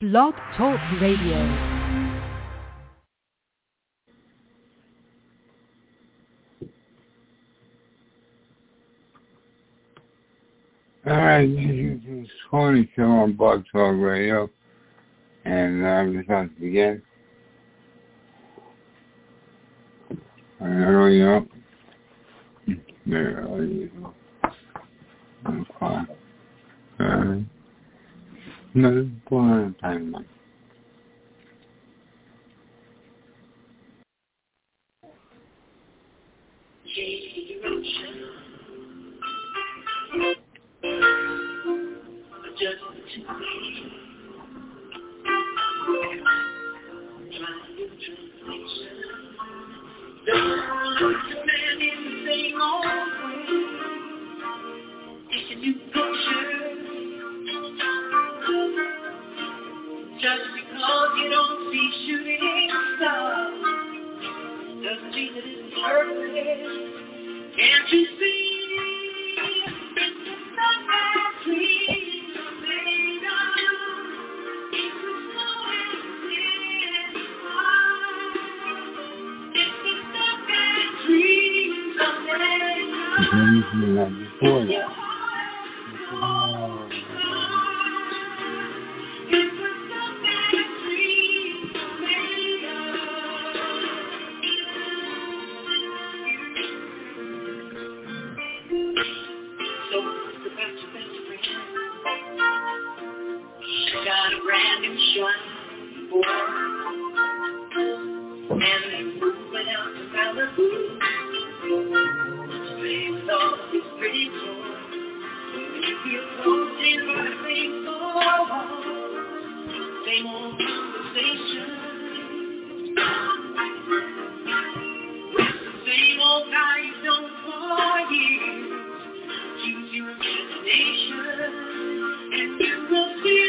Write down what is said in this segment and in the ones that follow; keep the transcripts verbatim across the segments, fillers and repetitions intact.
Blog Talk Radio. Alright, this is Tony Show on Blog Talk Radio, and I'm just about to begin. I know you know. Very early. Okay. Uh, no, one time. Just to be trying to translation. Don't demand in the same old way. It's a new picture. Just because you don't see shooting stars doesn't mean that it's perfect. Can't you see? It's not my dream. Anything like before that. Got a brand new shiny boy, and they moving out to Malibu. Things all these pretty toys. You feel floating by the same floor, same old conversation, same old guy you've known for years. Use your imagination, and you will see.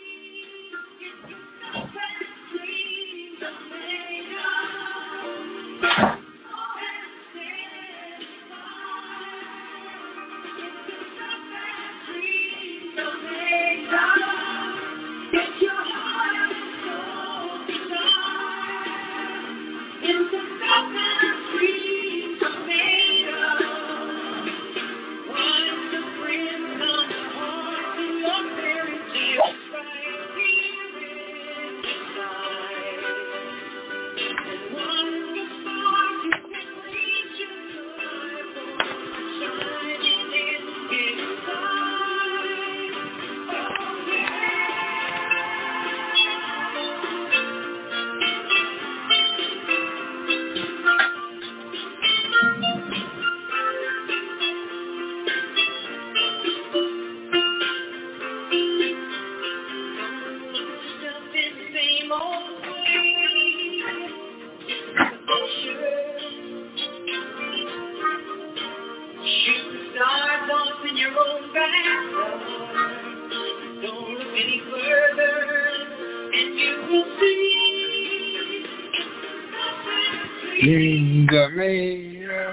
In the mail.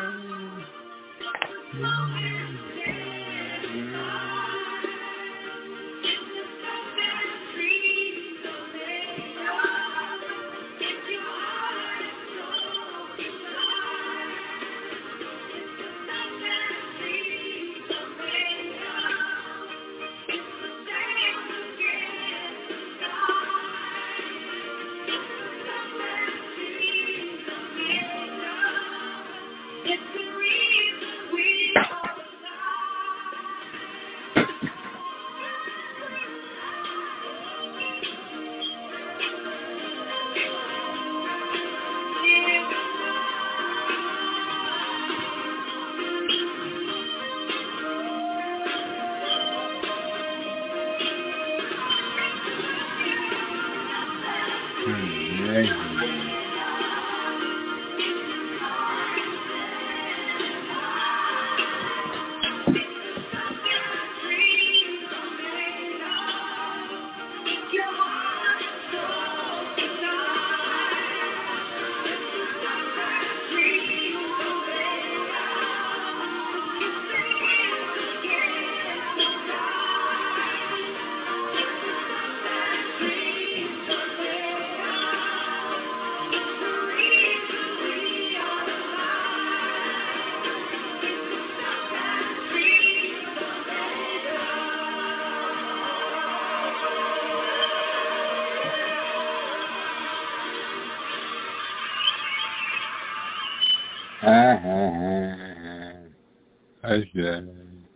Ah, ah, ah, I said.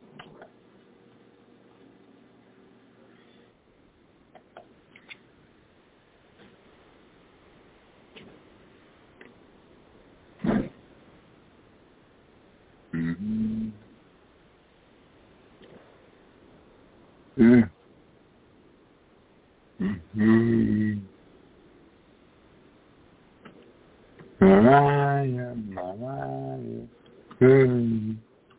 Mm-hmm. Yeah. Mm-hmm. Mariah, Mariah. Mm.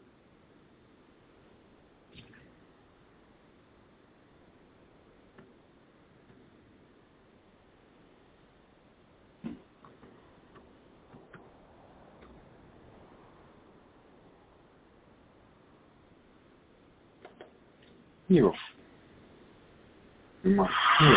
You. My shit.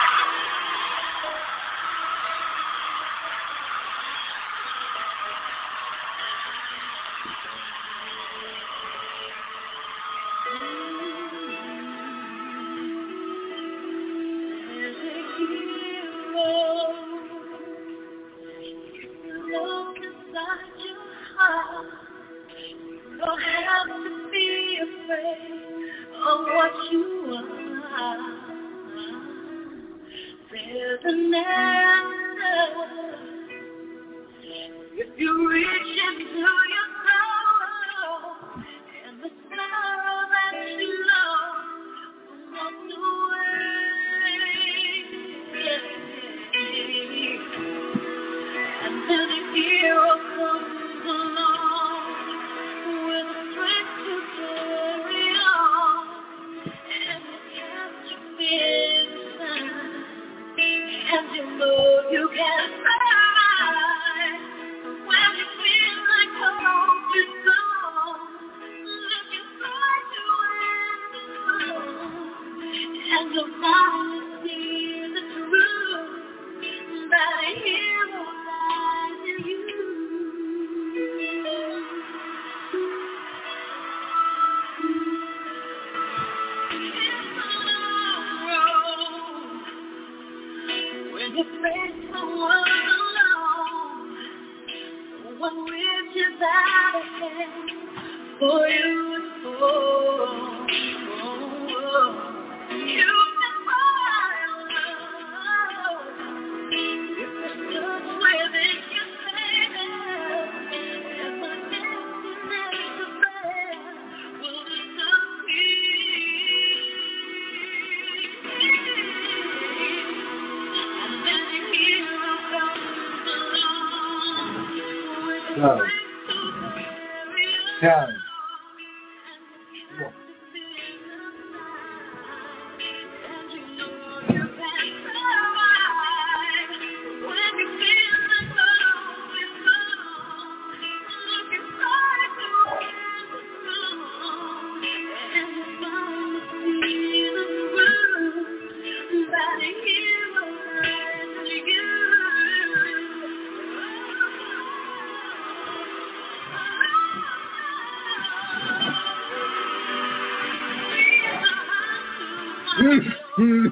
Look inside your heart. You don't have to be afraid of what you are. There's an answer if you reach into your soul, and the sorrow that you know will melt away. And then a hero comes along with a strength to carry on, and you catch your fear inside, and you know you can survive. When you feel like hope is gone, look inside your window, and you'll finally see the truth. That a hero lies in you. It's a long road when you face the world alone. No one reaches out a hand for you to hold. You can find love. Go. Go. Go. Mm-hmm.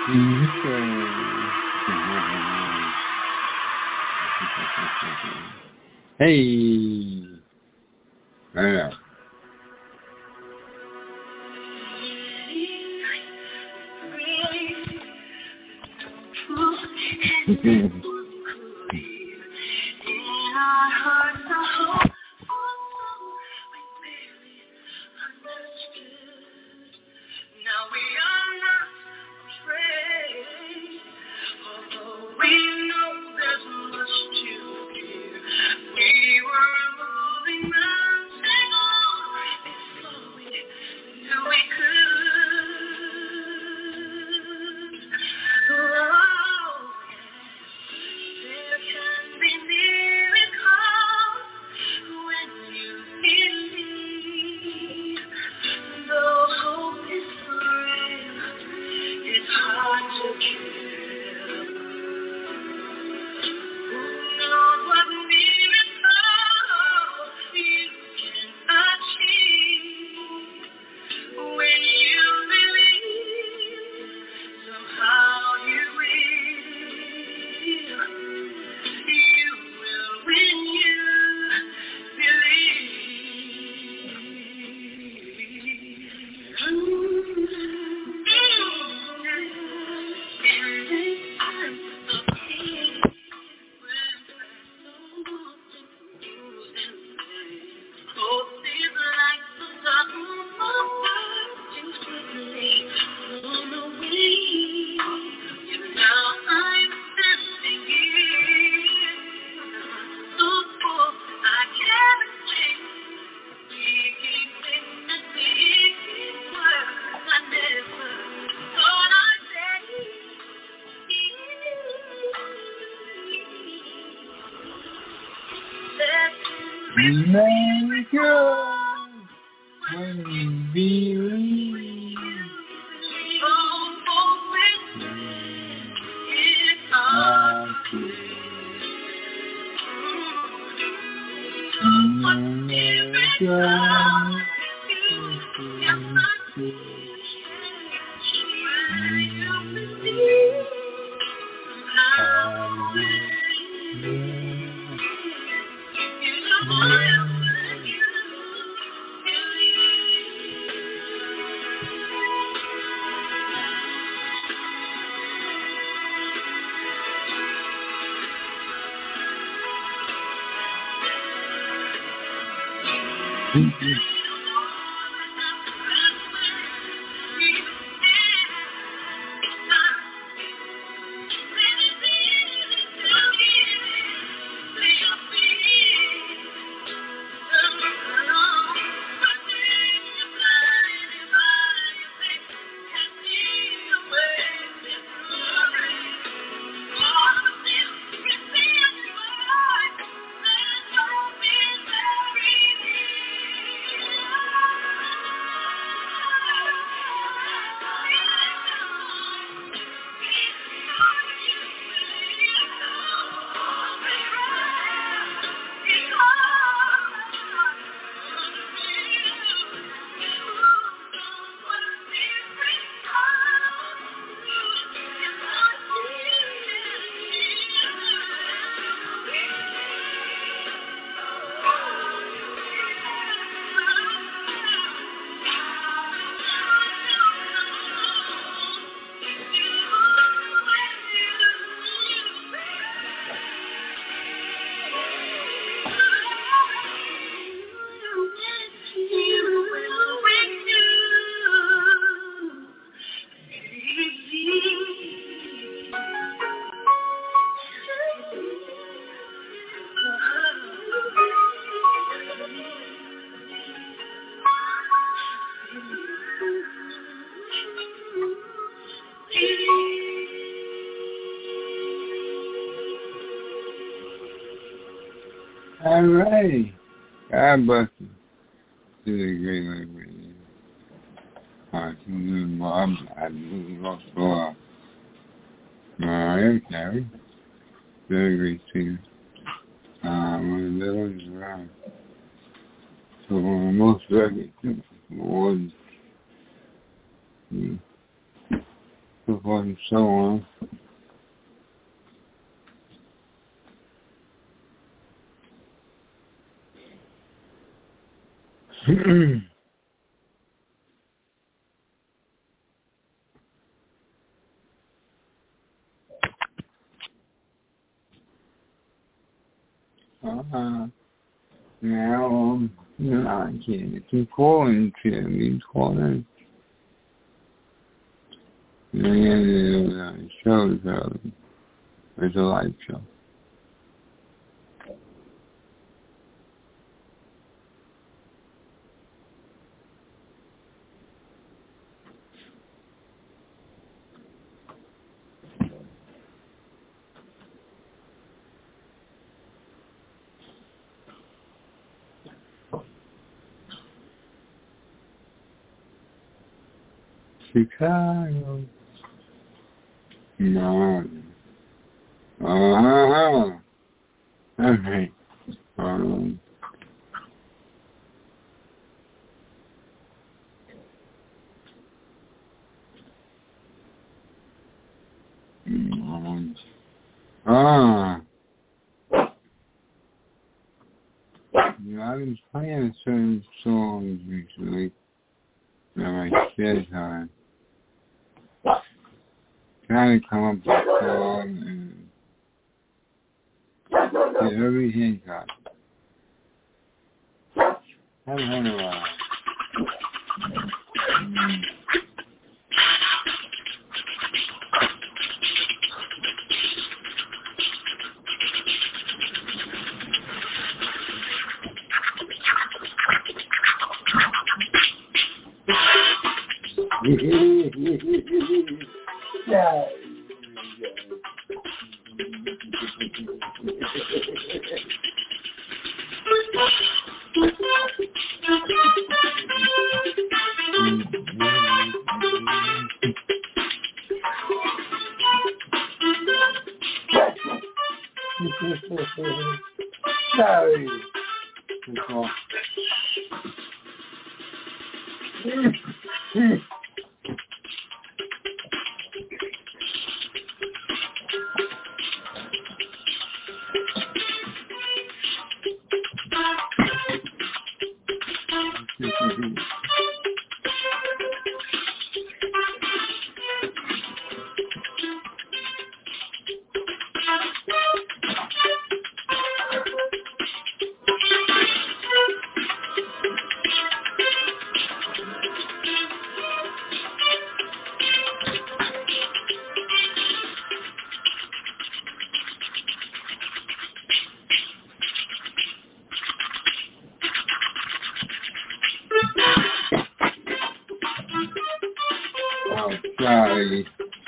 Hey. I know. Make us when you believe. All right. God bless you. To the great lake radio. All right, Bob, I lost a lot. All right, Carrie. Very great team. Um, the ones around. So, most records, awards. Hmm. so forth and so on. uh, now, um, no, I can't keep calling to me, calling. And then there was a show, so it was a live show. Chicago. No. Uh-huh. Okay. Um. um ah. You know, I've been playing certain songs recently that my spare time. Trying to come up with a song and get everything cut. Haven't had a while. Yeah. Sorry. Oh, sorry.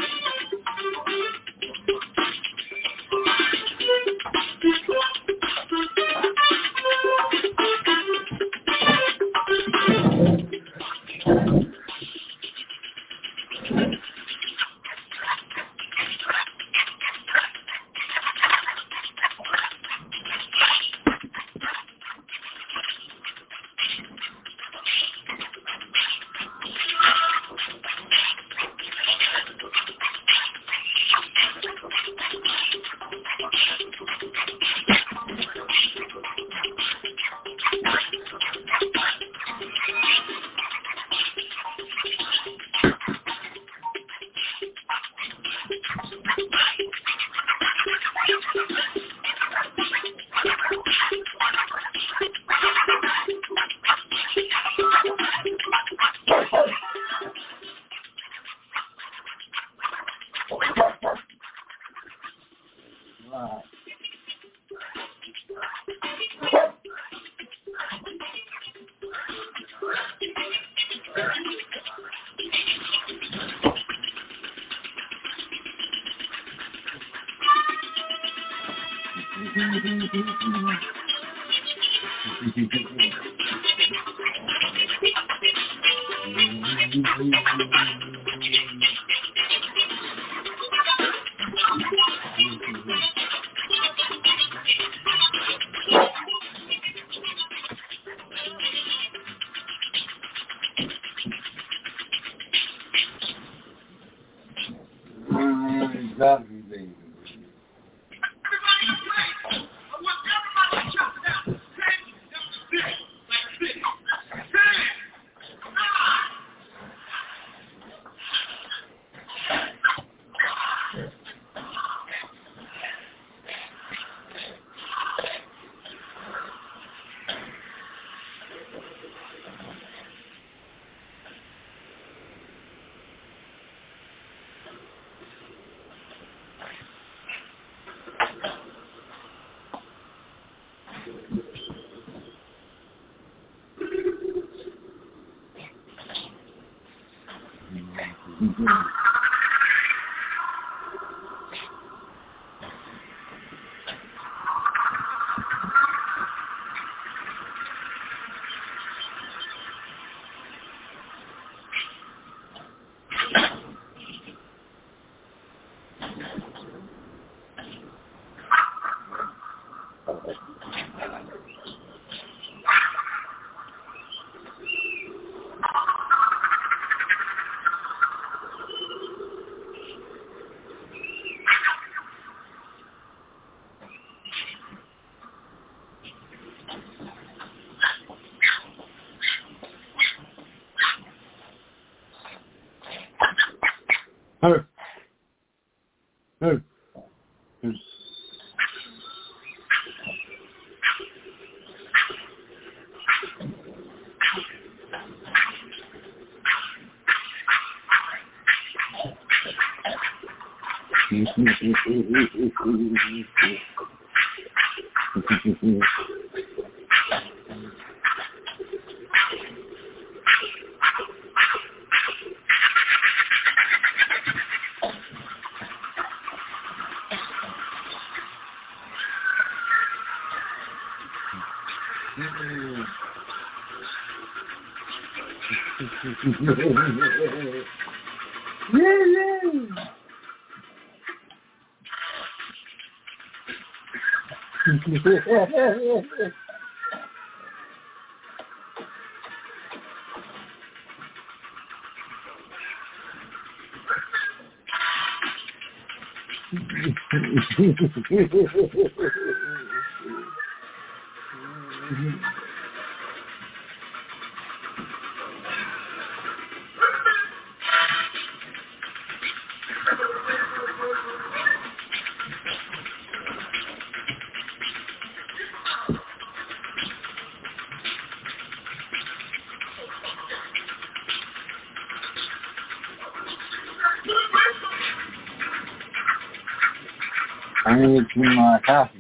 Wow. Exactly, baby. Her. Her. Her. Yeah, yeah. I'm going to get you my coffee.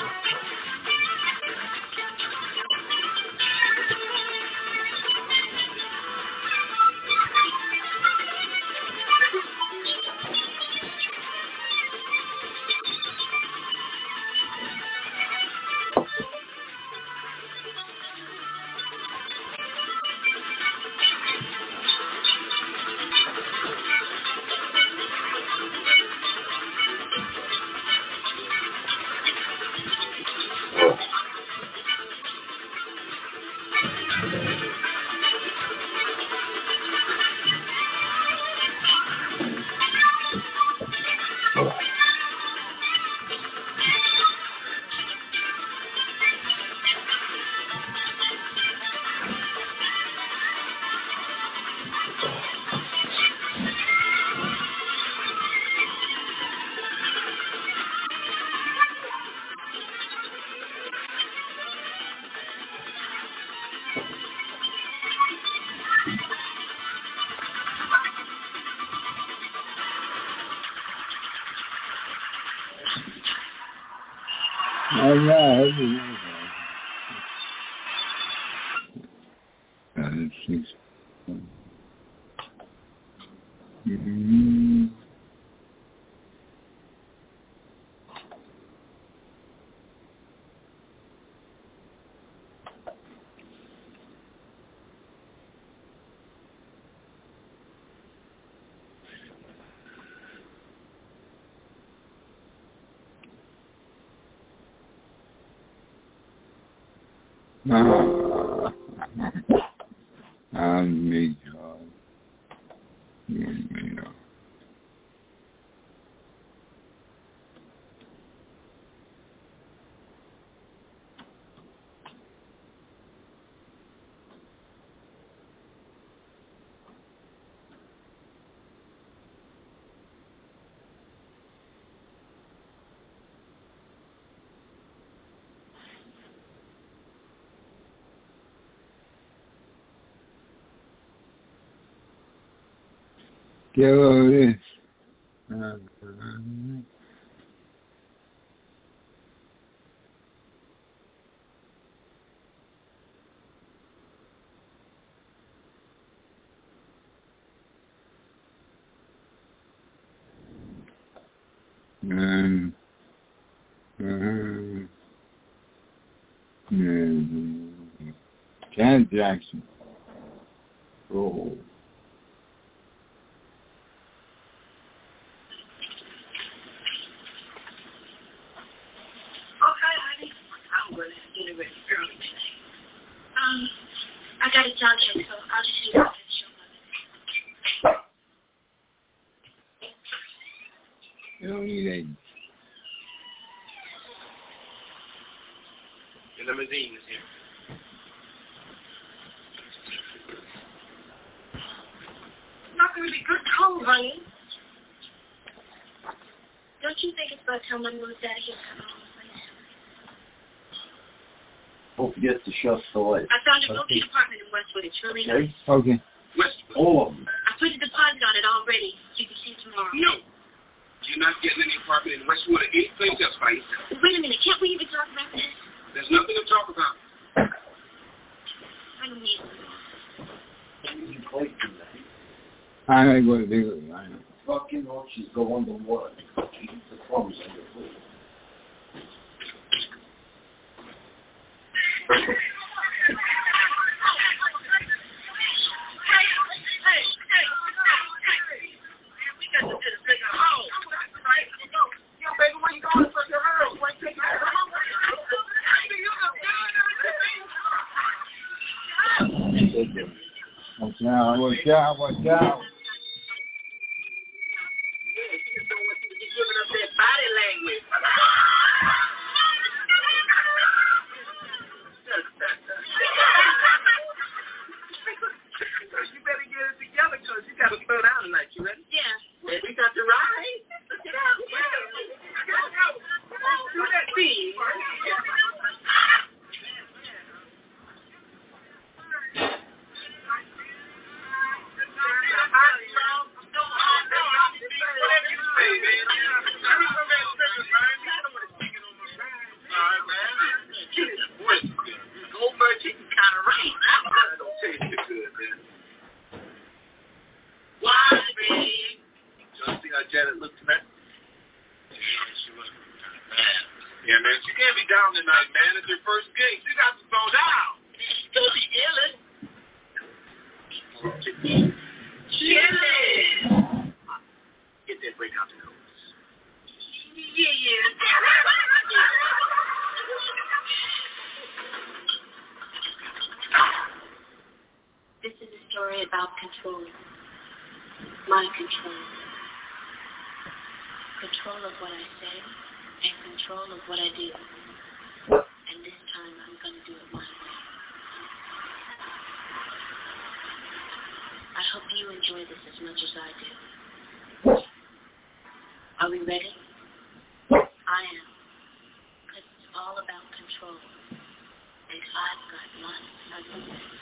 Oh, yeah, that's six. Mm-hmm. Ah, amigo. Dios mío. ¿Qué es? Ah, um, um, um, Ken Jackson. Oh. Um, I got a job check, so I'll just do that. You don't need eggs. The limousine is here. It's not going to be good cold, honey. Don't you think it's about time I moved out of here and come home, please? Don't forget to shut the light. I found a boutique apartment in Westwood. It's really Okay? nice. Okay. Westwood. All of them. I put a deposit on it already. You can see it tomorrow. No. You're not getting any apartment in Westwood or any place else by yourself. Wait a minute. Can't we even talk about this? There's nothing to talk about. I don't need it. You play tonight. I gotta go to the I know. Fucking roaches go under water. She eats the crumbs on your food. Watch out, watch out, watch out. You better get it together because you got to slow down tonight. You ready? Yeah. Yeah, we got to ride. Get out. Do that thing. Janet looked tonight? Yeah, she looked kind of bad. Yeah, man, she can't be down tonight, man. It's her first gig. She got to go down. Don't be yelling. Chilling. Get that break out the nose. Yeah, yeah. This is a story about control. My control. Control of what I say and control of what I do. And this time I'm going to do it my way. I hope you enjoy this as much as I do. Are we ready? I am. Because it's all about control. And I've got lots of it.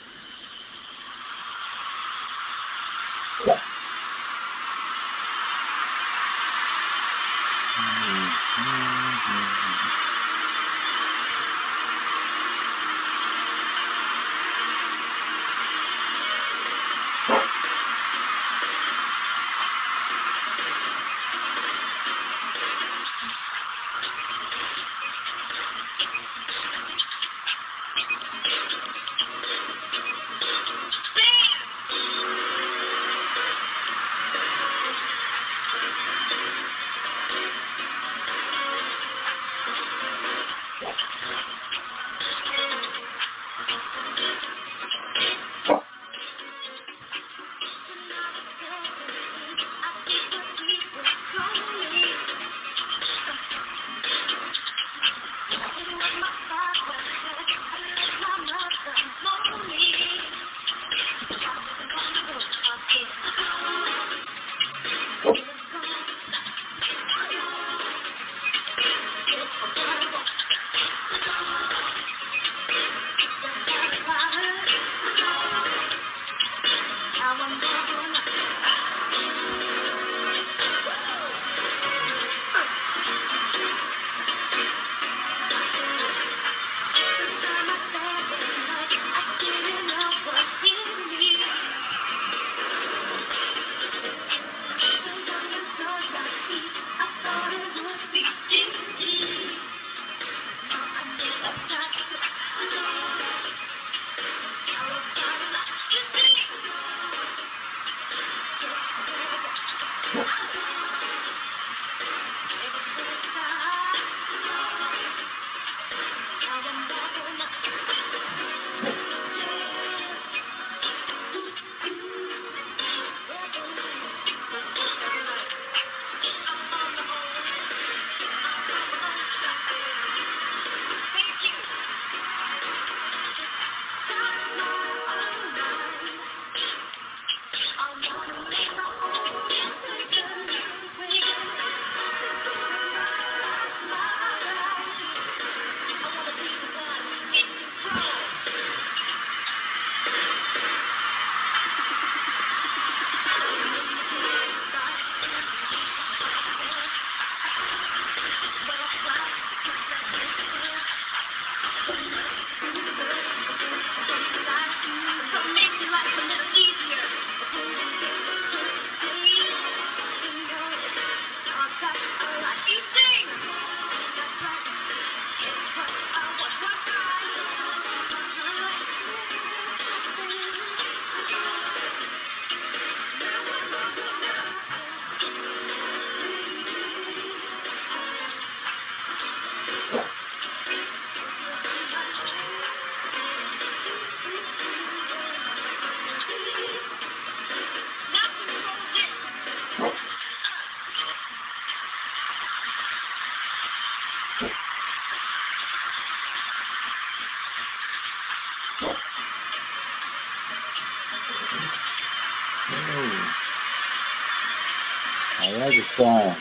I like the song.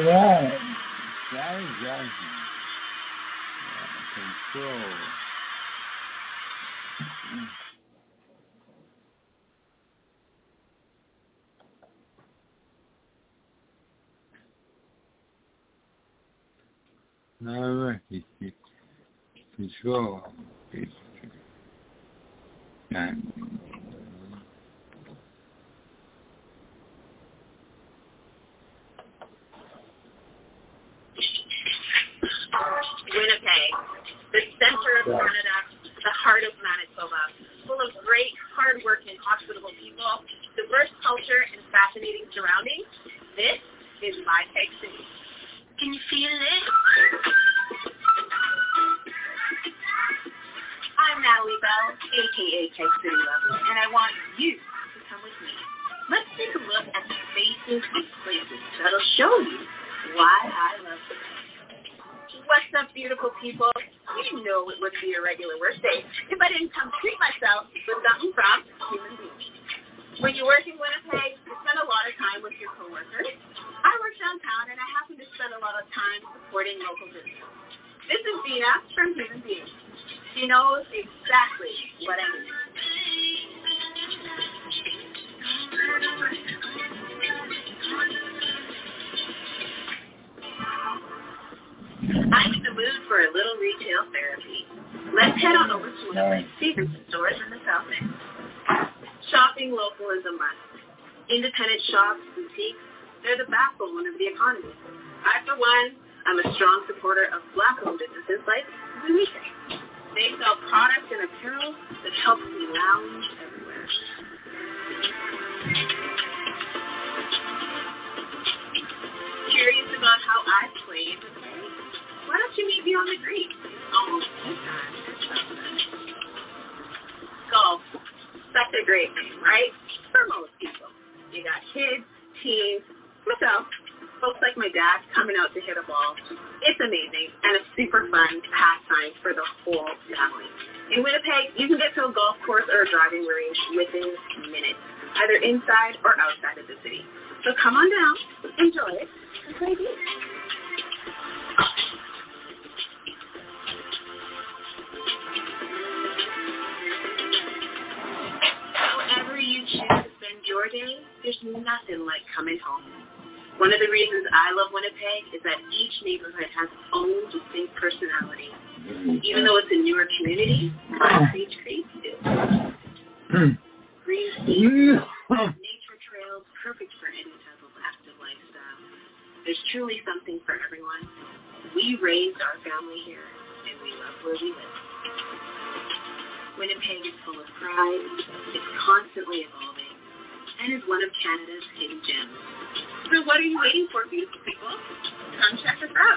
right. That is awesome. Control. All right. Control. And Winnipeg, the center of Canada, the heart of Manitoba, full of great, hard-working, hospitable people, diverse culture, and fascinating surroundings. This is my Peg City. Can you feel it? I'm Natalie Bell, a k a. Peg City Lover, and I want you to come with me. Let's take a look at the spaces and places that'll show you why I love them. What's up, beautiful people? You know it would be a regular workday if I didn't come treat myself with something from Human Being. When you work in Winnipeg, you spend a lot of time with your coworkers. I work downtown, and I happen to spend a lot of time supporting local business. This is Dina from Human Being. She knows exactly what I mean. I'm in the mood for a little retail therapy. Let's head on over to one of my favorite stores in the South End. Shopping local is a must. Independent shops, boutiques, they're the backbone of the economy. I, for one, I'm a strong supporter of Black-owned businesses like Zunika. They sell products and apparel that helps me lounge everywhere. Curious about how I played with me? Why don't you meet me on the green? Almost two times. Golf. That's a great thing, right? For most people. You got kids, teens, myself, folks like my dad coming out to hit a ball. It's amazing and a super fun pastime for the whole family. In Winnipeg, you can get to a golf course or a driving range within minutes, either inside or outside of the city. So come on down, enjoy it, and play games. However you choose to spend your day, there's nothing like coming home. One of the reasons I love Winnipeg is that each neighborhood has its own distinct personality. Even though it's a newer community, Sage Creek is. Green spaces, nature trails, perfect for any type of active lifestyle. There's truly something for everyone. We raised our family here, and we love where we live. Winnipeg is full of pride, it's constantly evolving, and is one of Canada's hidden gems. So what are you waiting for, beautiful people? Come check us out.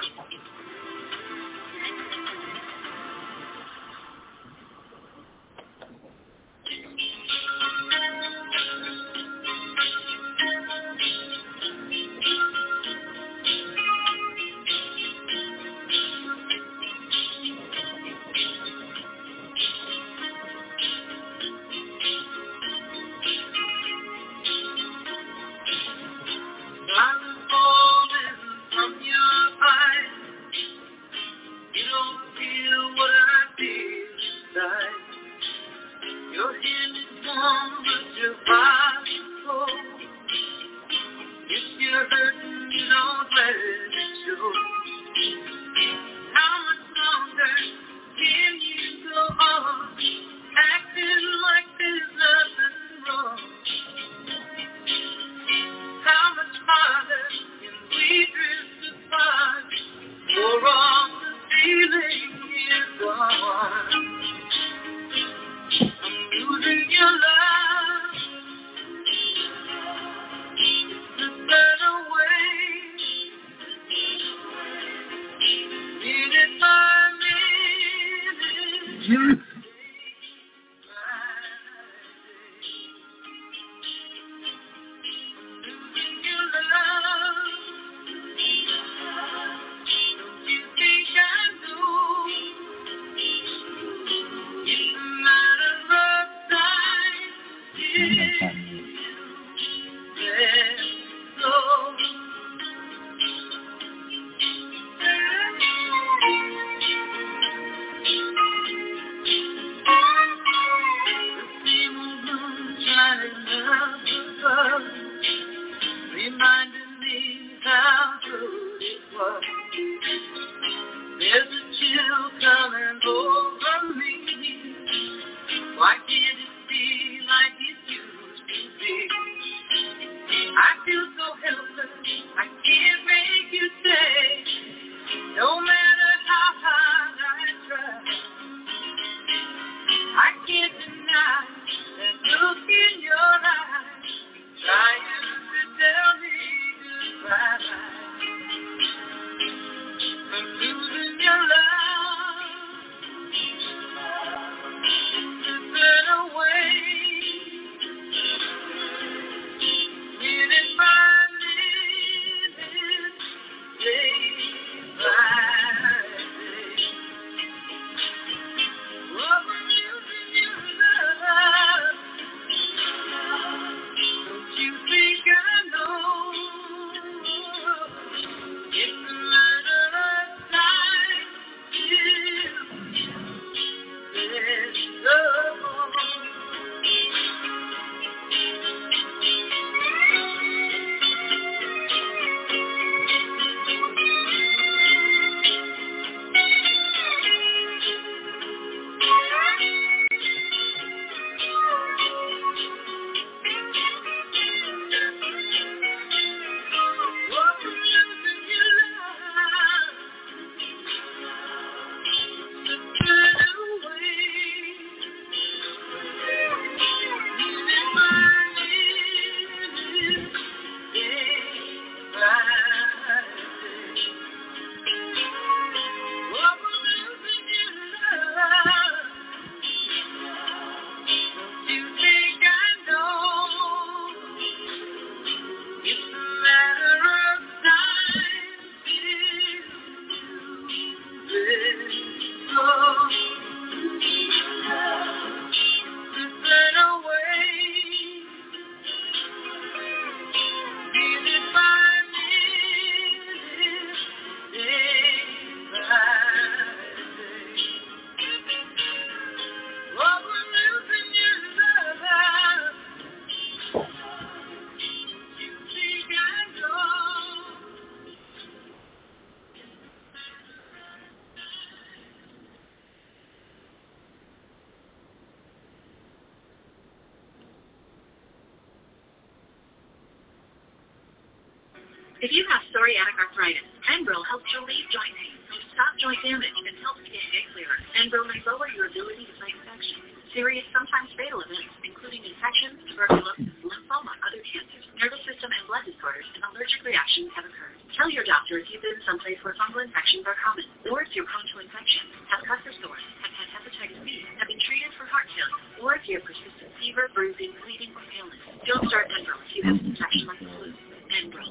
If you have psoriatic arthritis, Enbrel helps relieve joint pain, stop joint damage, and helps get get clearer. Enbrel may lower your ability to fight infections. Serious, sometimes fatal events, including infections, tuberculosis, lymphoma, other cancers, nervous system and blood disorders, and allergic reactions have occurred. Tell your doctor if you've been someplace where fungal infections are common, or if you're prone to infection, have customer sores, have had hepatitis B, have been treated for heart failure, or if you have persistent fever, bruising, bleeding, or paleness. Don't start Enbrel if you have an infection like the flu. Enbrel.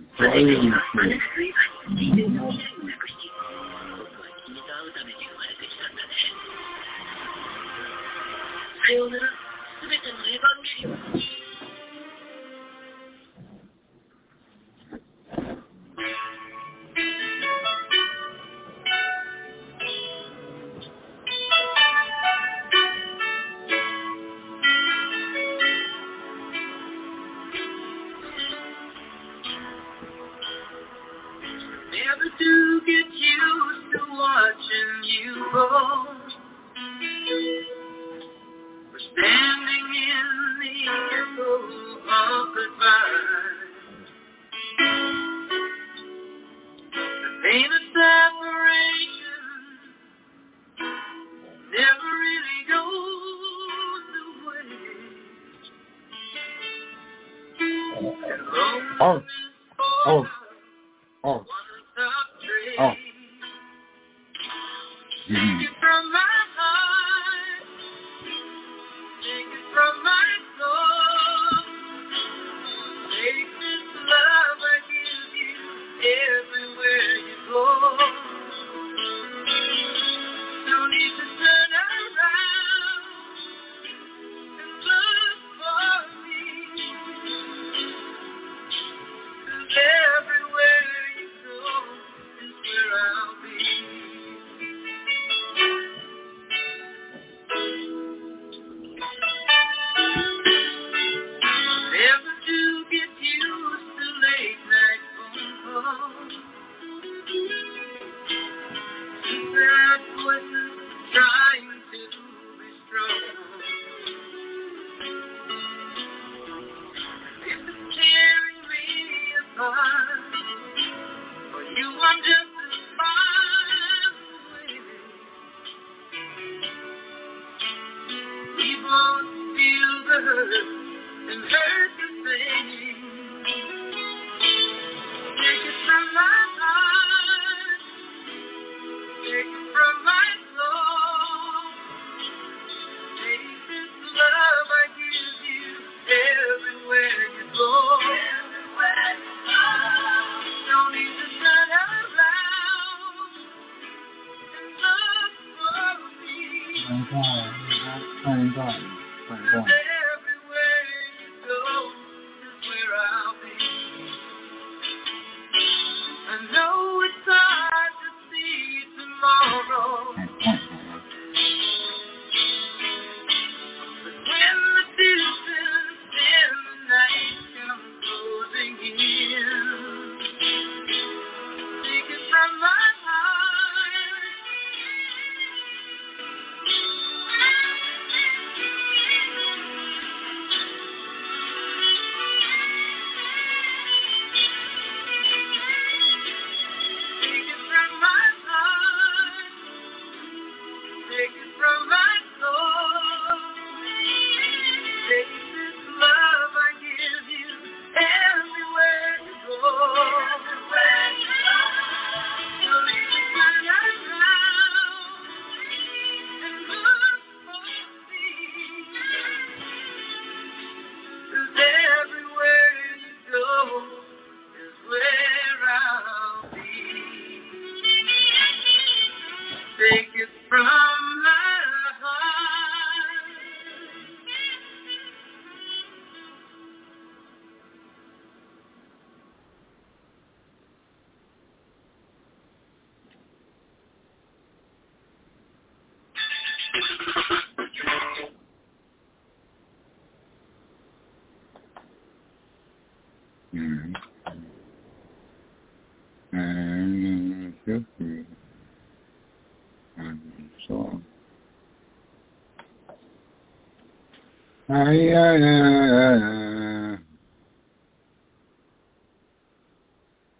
Never do get used to watching you go. We're standing in the echo of goodbye. The pain of separation never really goes away. And loneliness Oh. Oh. Oh. Mm-hmm. Take it from my heart, take it from my soul, take this love I give you everywhere you go. No need to turn around and look for me, 'cause everywhere you go is where I'll be. Never do get used to late night phone calls. Sad voices trying to be strong. If it's tearing me apart, for you I'm just as far away. We both feel the hurt and hurt the same. Take it from my heart, take it from my soul. Take this love I give you everywhere you go. Everywhere you go. No need to turn around and look for me. Thank God. Thank God. Everywhere you go is where I'll be. I know it's hard to see tomorrow, but when the distance in the night comes closing in, take it from my heart. Take it from my heart, take it from my soul. Take this love I give you everywhere you go. Everywhere you go. No need to turn around and look for me. 'Cause everywhere you go is where I'll be. Take it from my heart. Mm-hmm. And uh, and so on. Ay, ay, ay, ay, ay.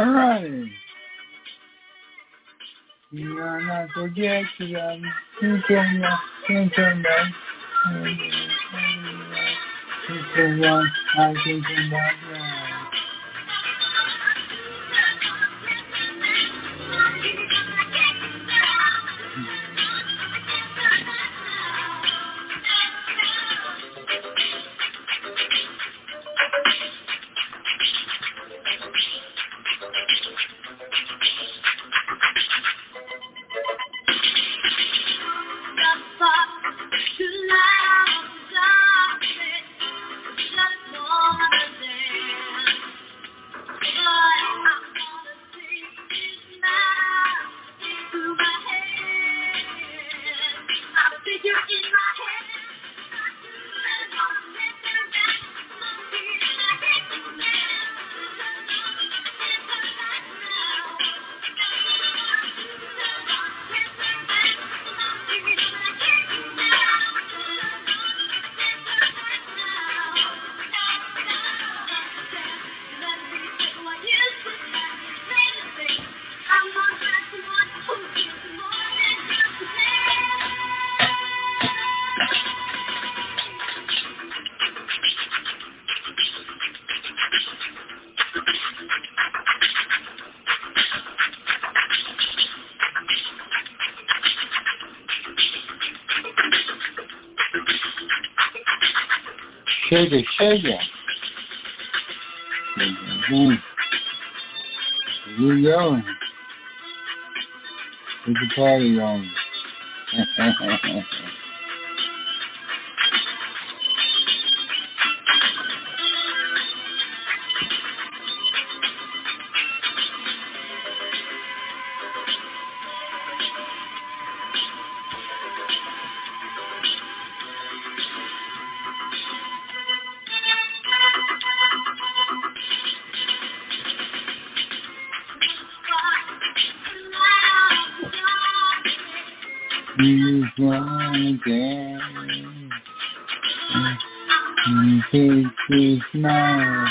right. You gotta not forget you gotta you can not you can back. You can run, I can come back now. Shake it, shake it. Mm-hmm. You going? Where's the party going? You want again. You take this now.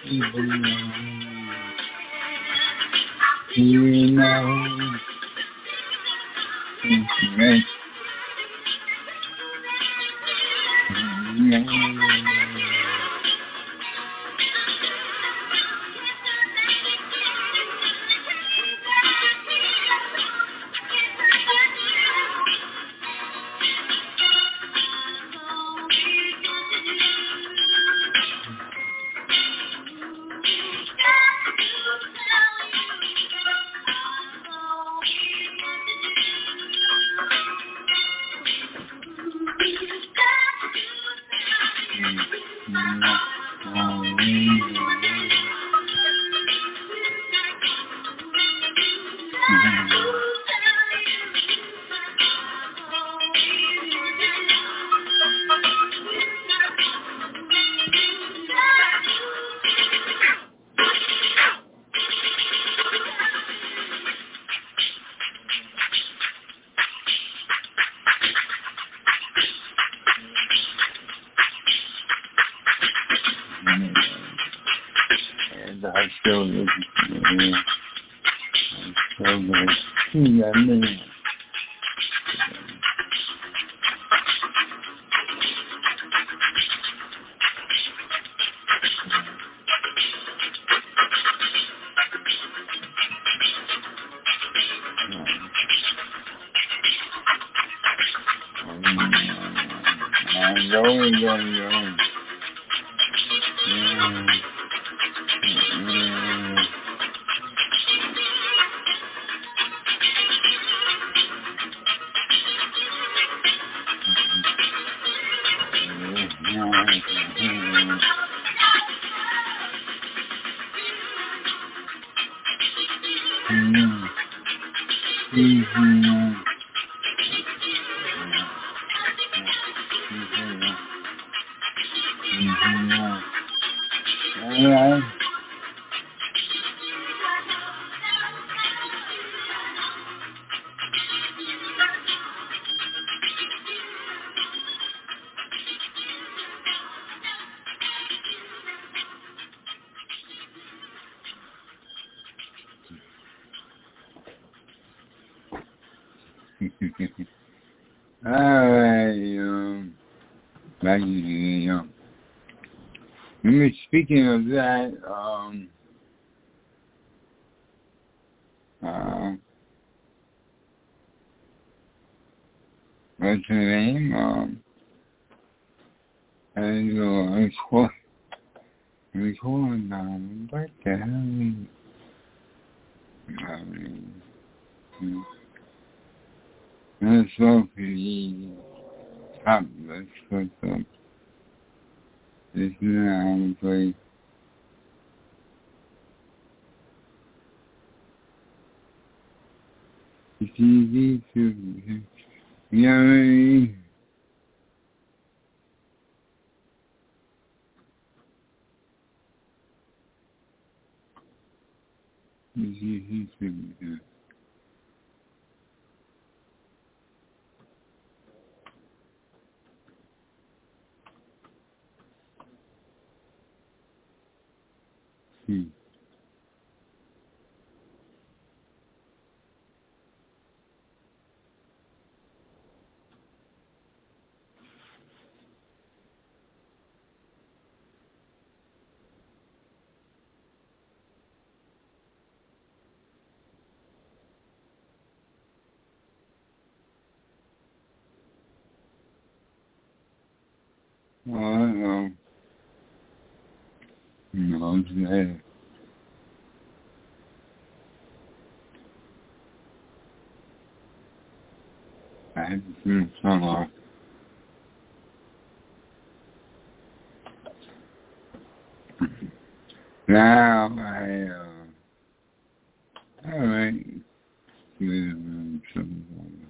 You know. Right. And I still live with me. I'm still going to see that man. I'm going, going, going. Yeah. Yeah. Alright, um, back to the, um, speaking of that, um, uh, what's her name? Um, I go, I call, I call um, what the hell? I mean, that's so pretty topless, but, um, it's not, like, it's easy to, you know what I mean? It's easy to, yeah. Hmm. Oh, I know. No, it's there. I had to turn the sun off. Now I, uh, alright. Yeah, something.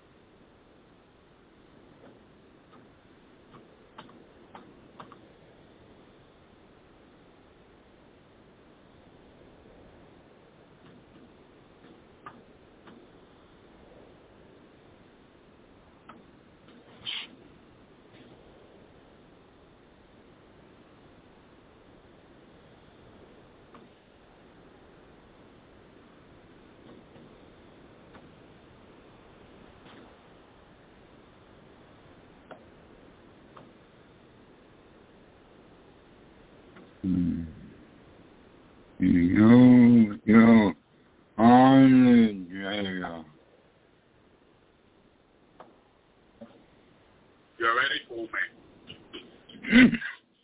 Hmm. Yo, yo, on the jail. You ready, old man?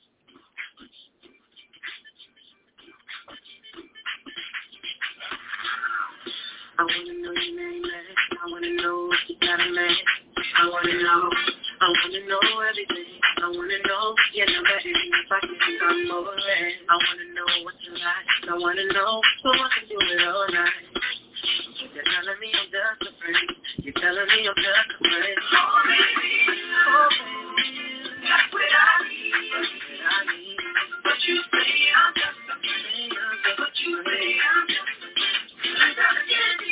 I wanna know your name, man. I wanna know if you got a man. I wanna know. I wanna know everything. I wanna know your number and if I can come over and I wanna know what you like. I wanna know so I can do it all night. You're telling me I'm just a friend. You're telling me I'm just a friend. Oh baby, oh baby, that's what I need. That's what I need. But you say I'm just a friend. But you say I'm just a friend. I gotta get me.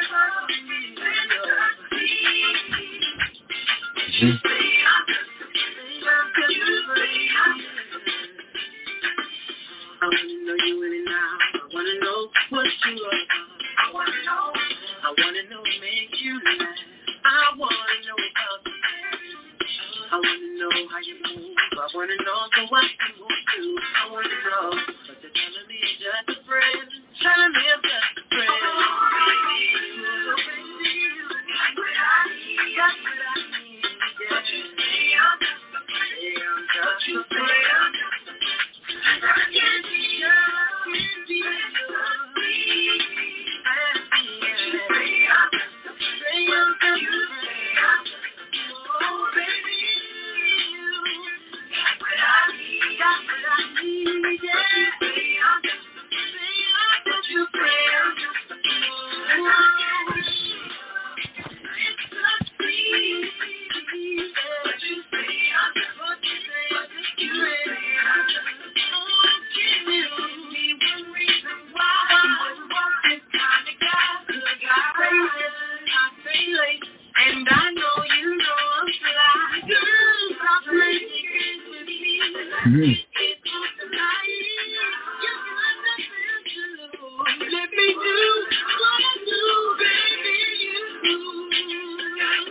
I wanna know you really now. I wanna know what you are. I wanna know. I wanna know what makes you laugh. I wanna know about you. I wanna know how you move. I wanna know so what you move to. I wanna know. But you're telling me you're just a friend. Telling me I'm just a friend. Oh, baby. Oh, baby. That's what I need. That's what I need. Yeah. But you say I'm just a friend. Yeah, I'm just a friend. I can't be your, can't be your, oh baby, that's what I need, that's what I need, yeah. I'm just a you pray, I'm just a it's not free, but you say I'm just what you say, I'm just you pray, I'm just and I know you know I'm fly. Girl, stop playing games with me. Mm-hmm. It's tonight. You understand too. Let me do what I do, baby. You do.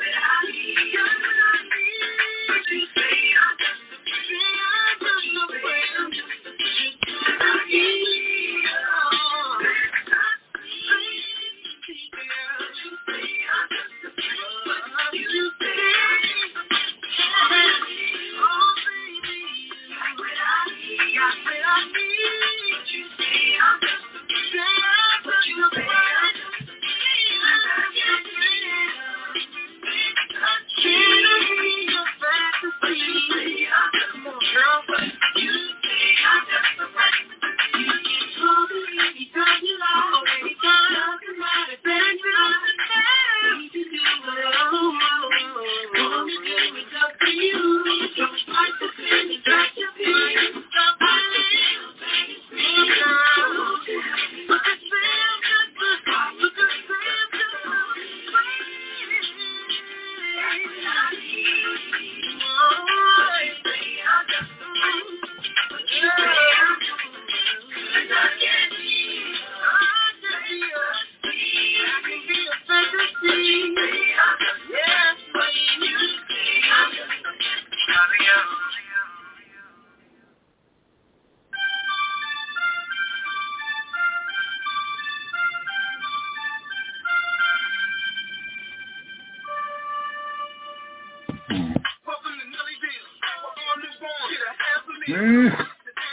Welcome to Nellyville. We're all newborn. Get a half a meal. Mm.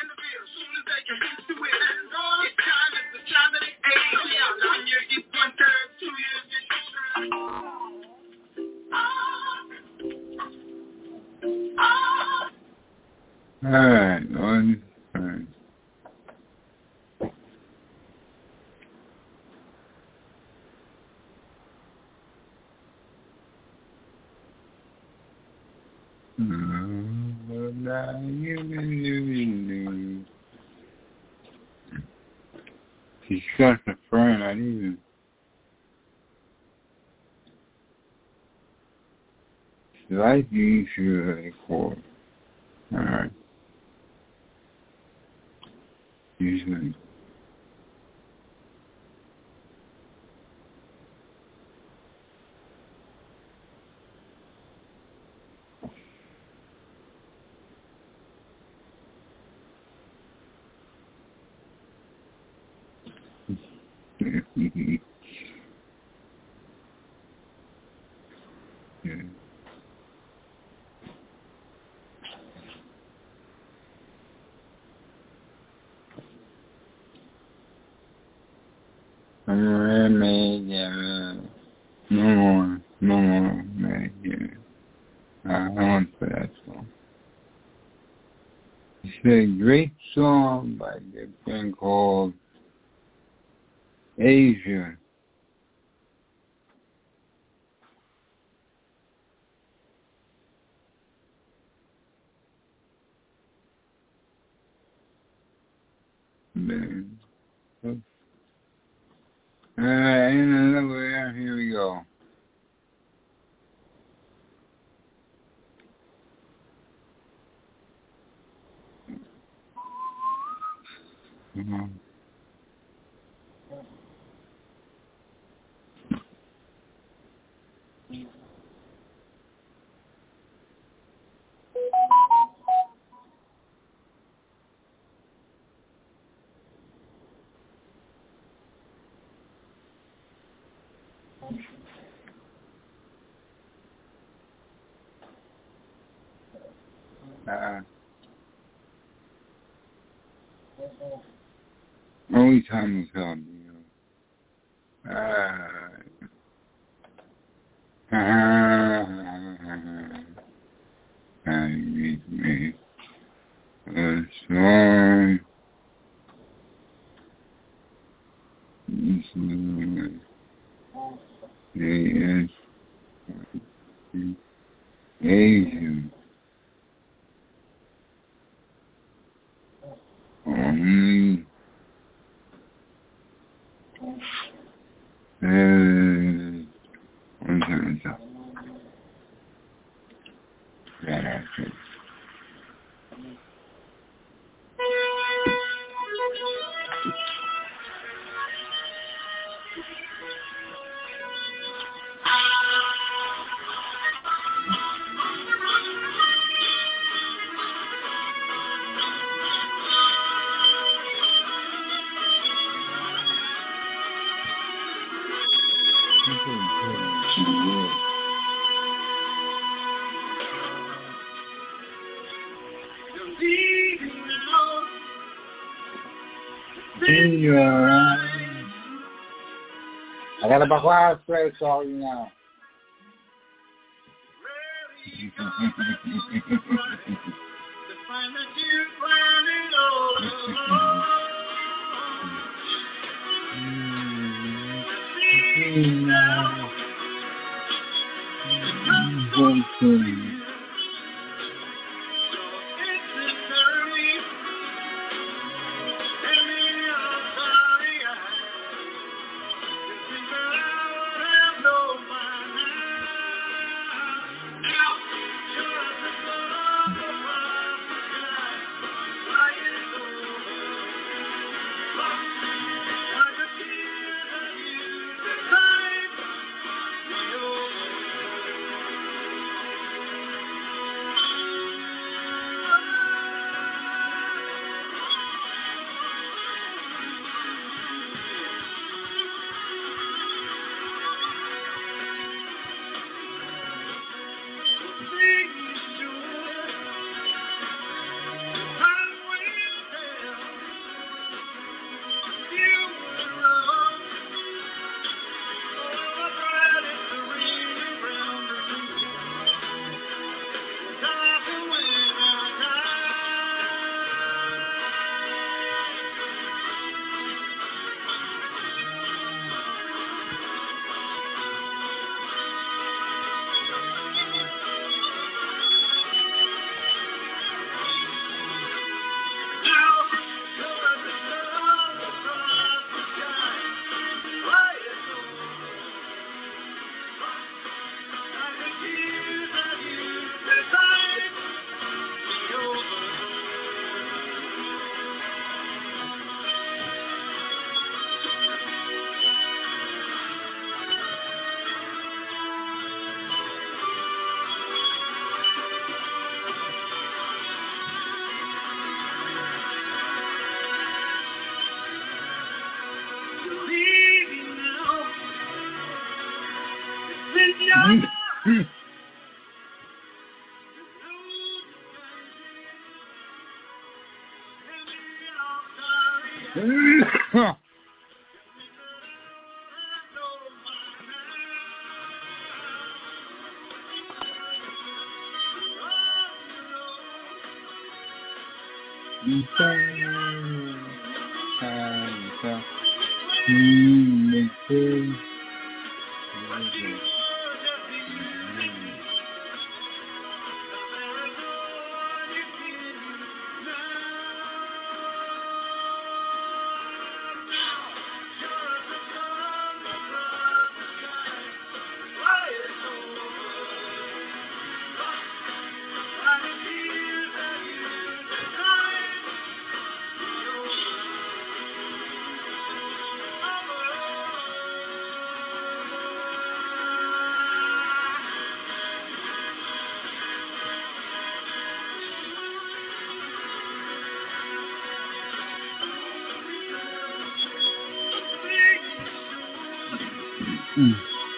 Alright, one turn. She's such a friend, I didn't even. She likes you to record. Alright. Usually. Yeah. I'm made, yeah. No more, no more, made, yeah. I want for that song. It's a great song by a band called Asia. Man. Alright, in another, here we go. Mm-hmm. Uh, only time will tell, you know. Uh, I make me a song. This is the Asian. Only uh, one time is up. That after. In your eyes. I got a Bahia spray song you now. Mm.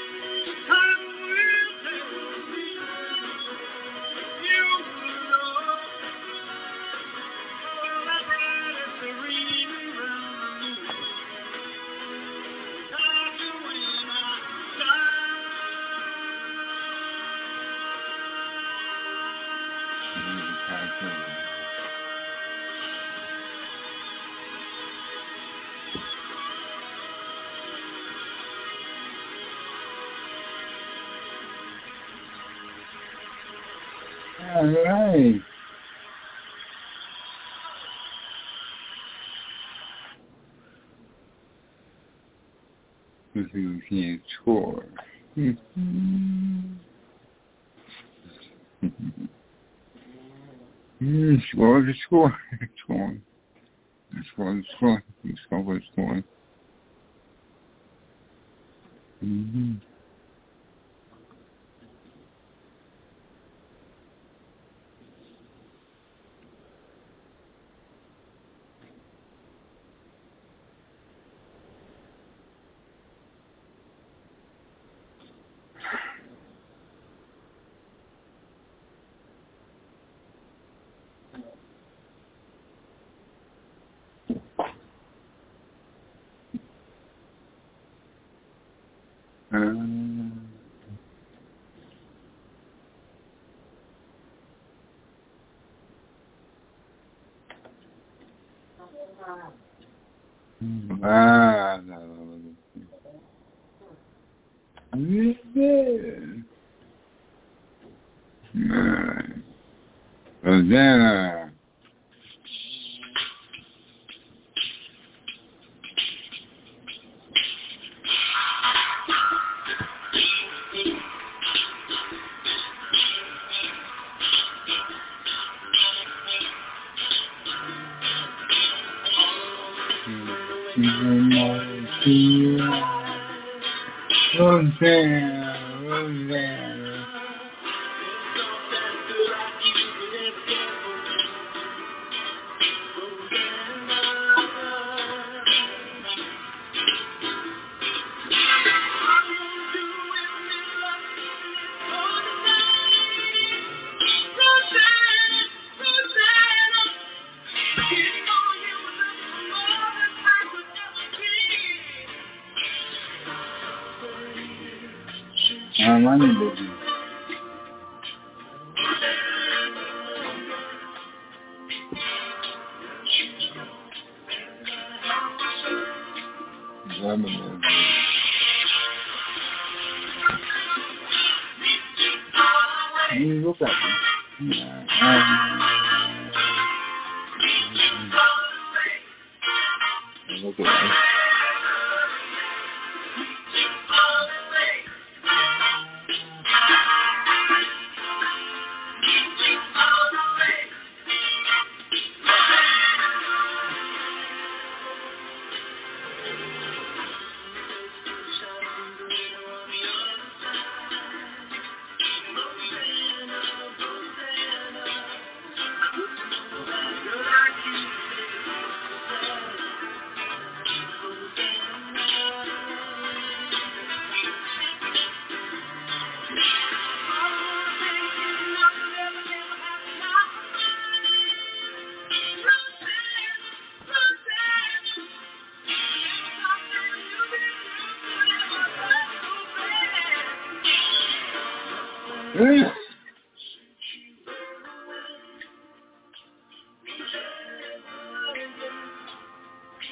All right. This is his tour. Score the score. It's going. It's going. It's going. It's going. It's going. Mm-hmm. Um, ah, no, no, no. Rosanna. Rosanna, Rosanna. Ah, money, baby. German, you look at me. Yeah. Um, look at me.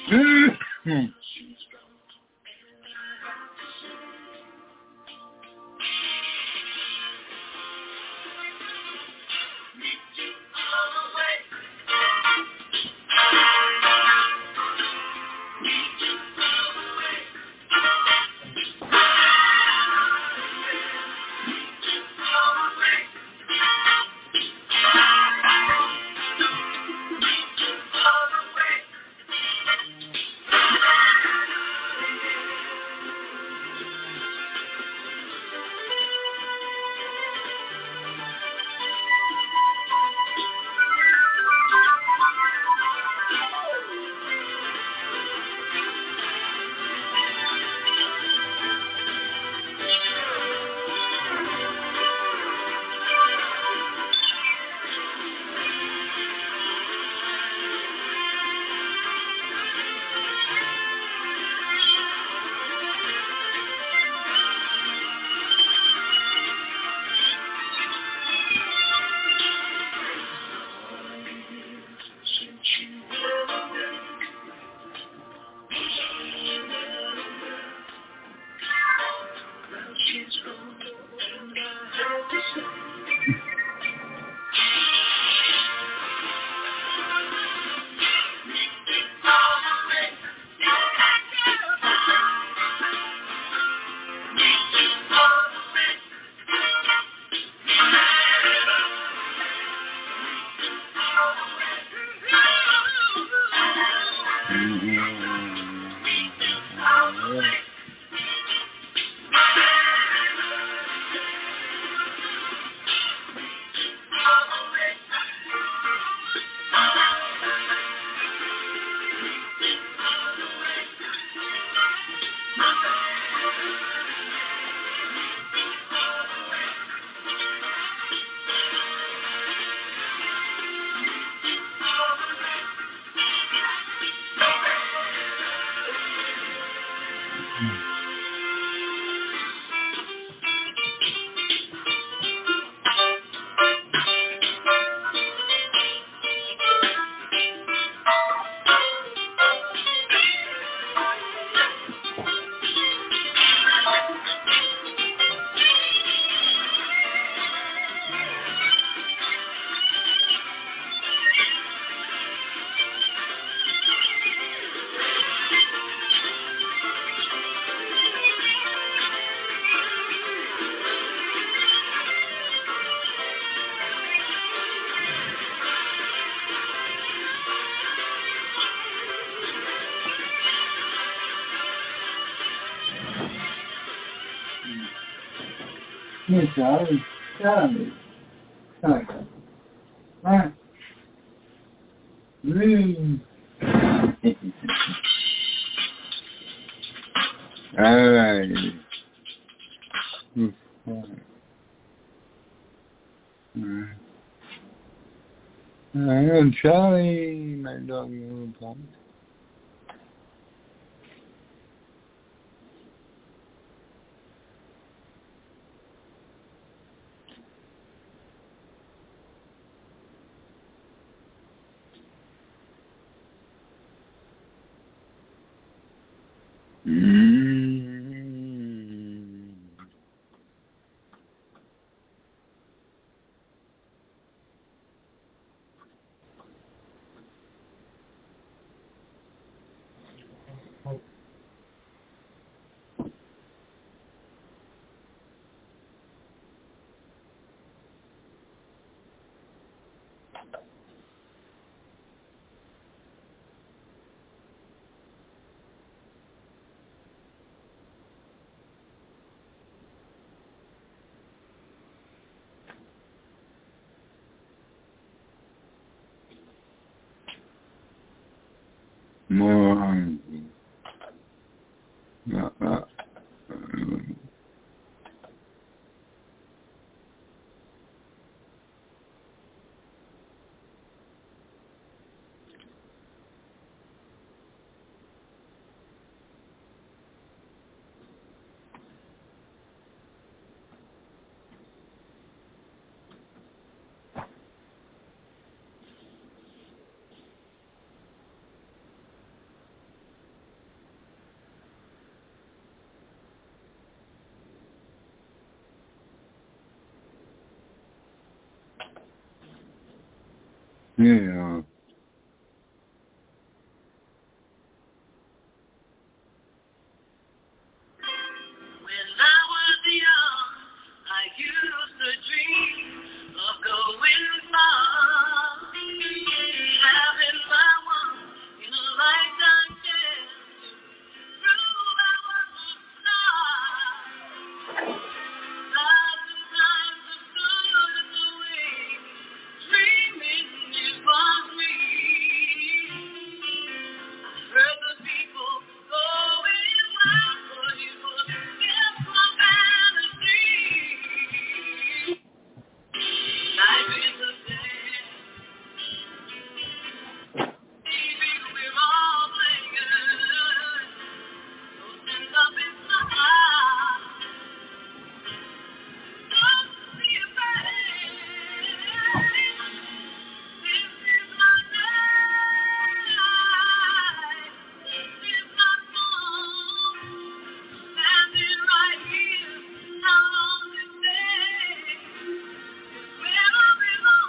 Yes, Charlie. Charlie. Charlie. Ah. Mm. All right. Mm. Mm. I know Charlie, my dog, you know, Mm. More hungry. Uh, uh, um, Yeah. When I was young, I used to dream of going far, having my one in a lifetime chance to prove I was a star. Lots of times I stood in the way, dreaming it was me. I heard the people going wild, but it was just my fantasy. Life is a dance, baby, we're all players. So stand up inside, don't be afraid. This is my night, this is my song, standing right here, how long it takes, where I belong.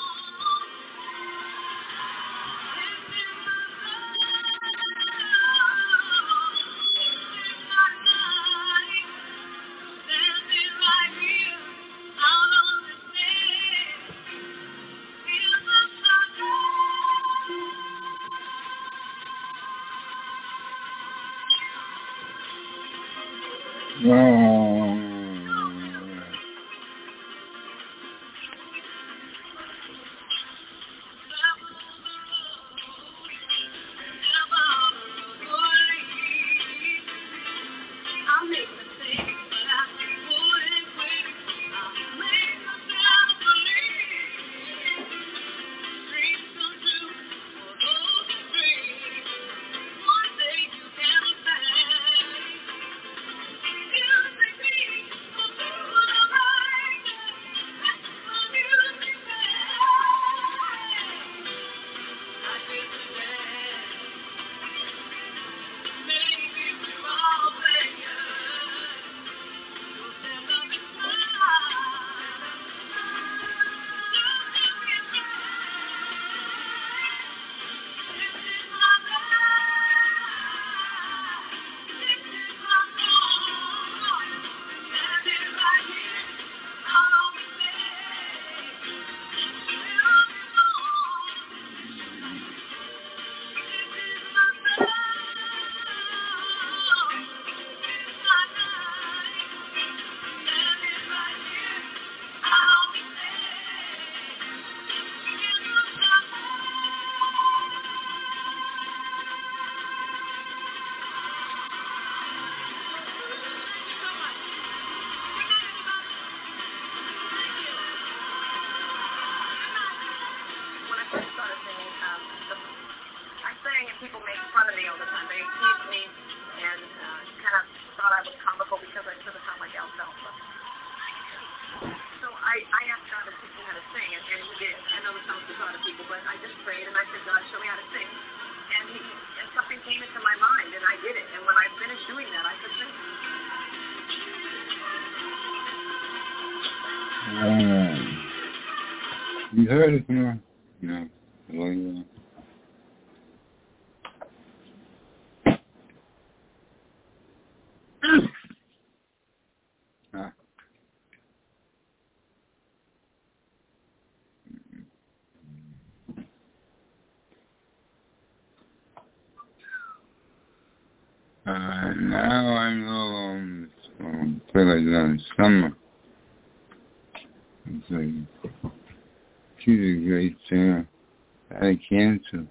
This is my song, this is my night, standing right here, how long it takes, feel the sun. Oh. I'll make mistakes, but I wouldn't quit. I'll make myself believe. Dreams come true for those who dream. One day you can stand. Music beats for people to like it. That's what music says. I get to dance. Maybe we're all players. So stand up and smile. Don't be afraid. This is my life. This is my song. Standing right here, how long it takes. Where I belong. This is my song. This is my night. Standing right here, how long it takes. Feel the sun. Thank you so much. Good night, everybody. Thank you. Good night. When I first started singing, um, the, I sang and people made fun of me all the time. They teased me and uh, kind of thought I was comical because I couldn't how my gal felt. So I, I asked God to teach me how to sing, and, and he did. I know this sounds bizarre to people, but I just prayed and I said, God, show me how to sing. And he and something came into my mind, and I did it. And when I finished doing that, I could sing. Uh, you heard it, no? No. Well, yeah. Ah. Uh, now I know um, um feel like that summer. It's like she's a great singer. I had cancer.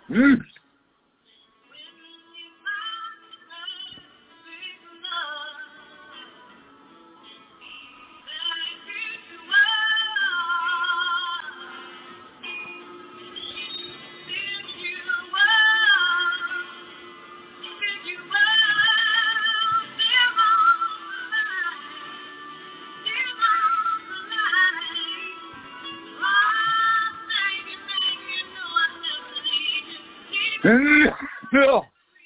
Mm. No.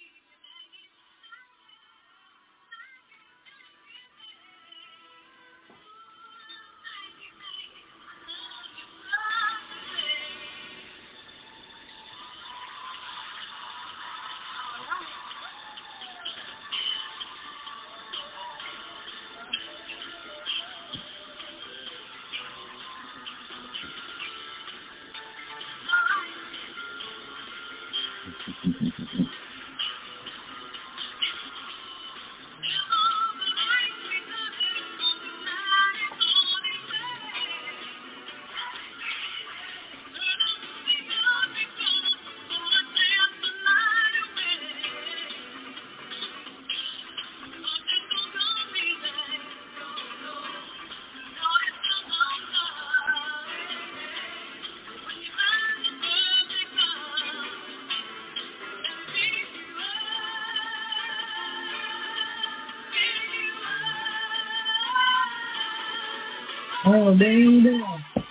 Oh, baby.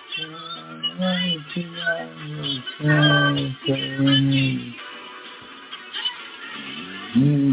Mm.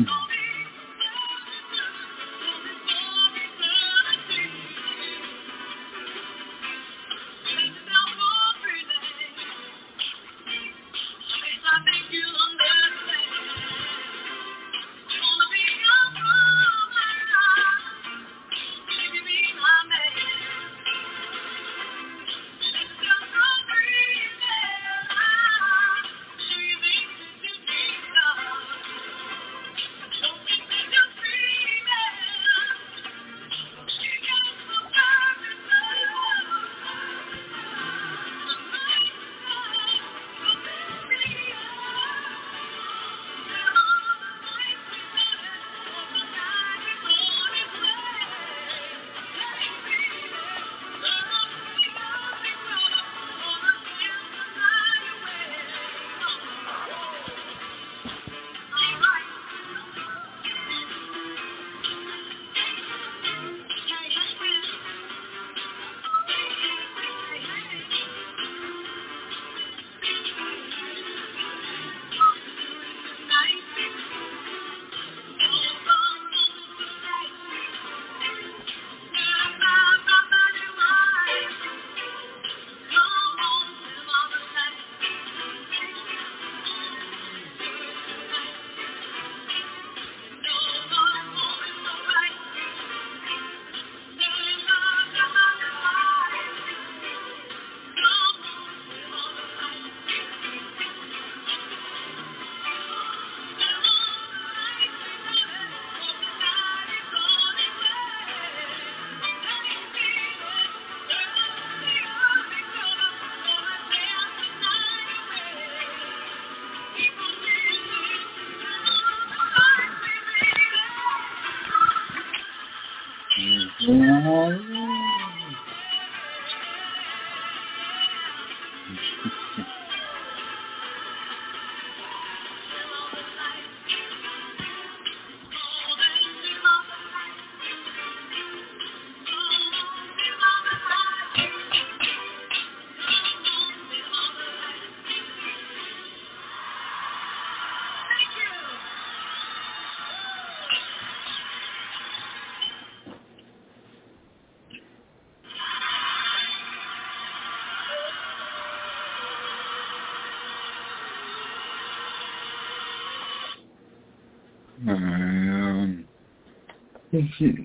Um, yeah,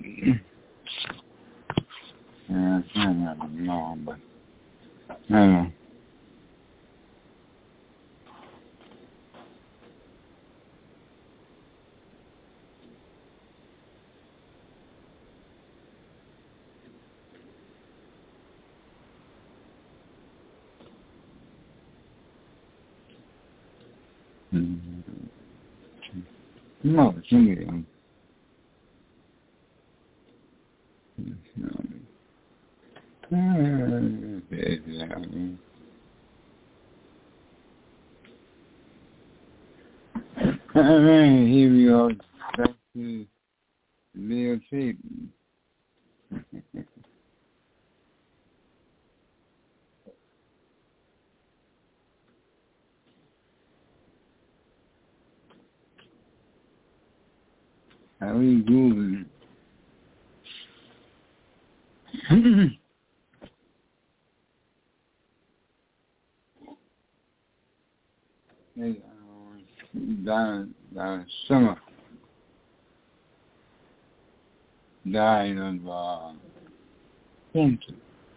it's not that long, but I don't know. No, somebody else. Alright, here we go. Back to the videotape. How are you doing? Hey, uh, down, down summer. Died of uh, cancer.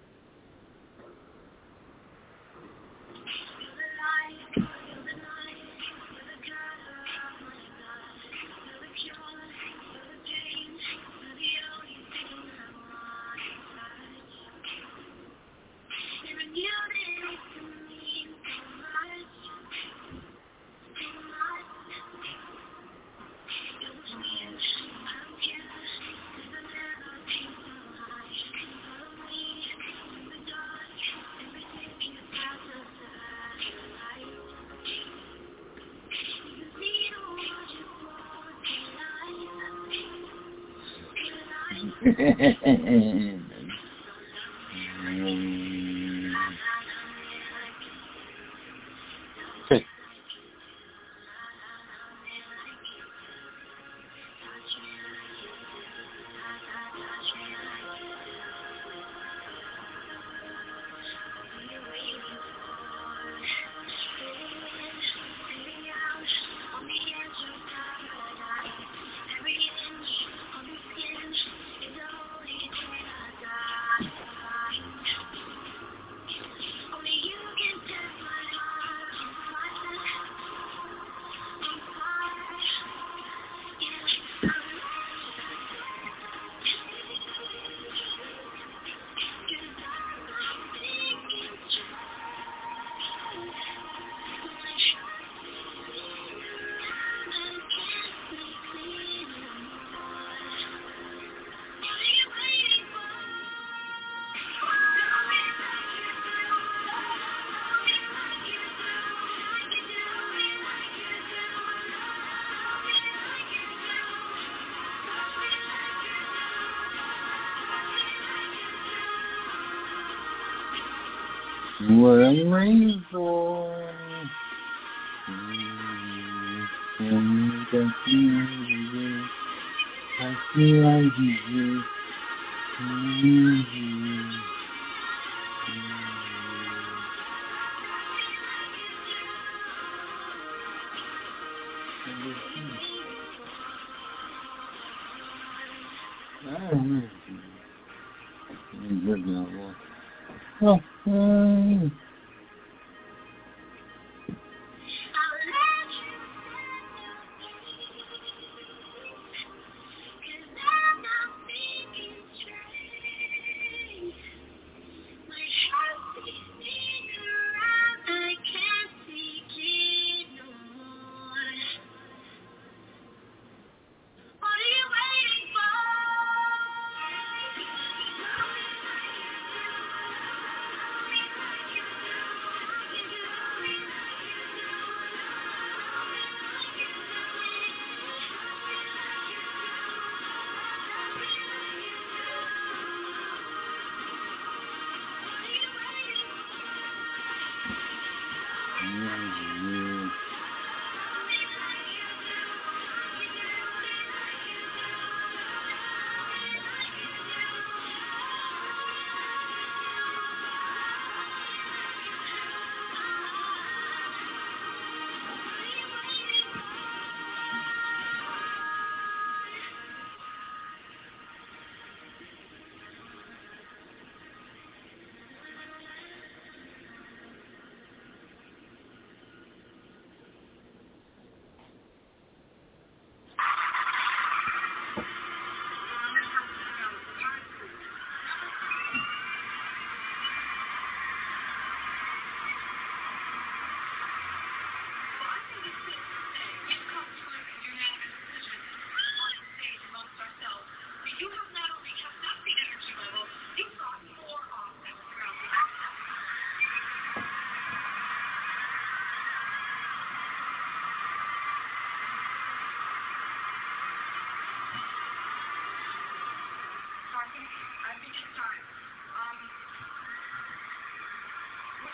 What I'm waiting for. I feel like you. I don't know. Oh, um.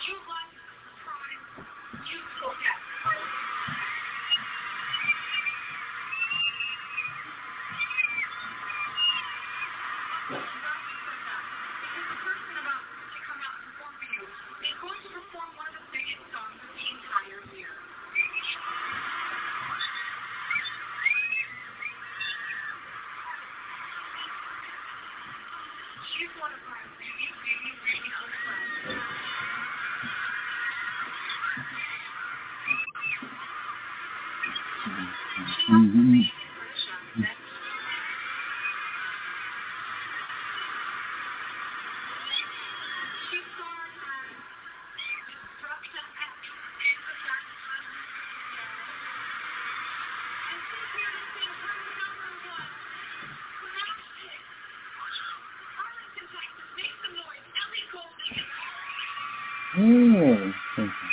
Mm-hmm. Oh, thank you.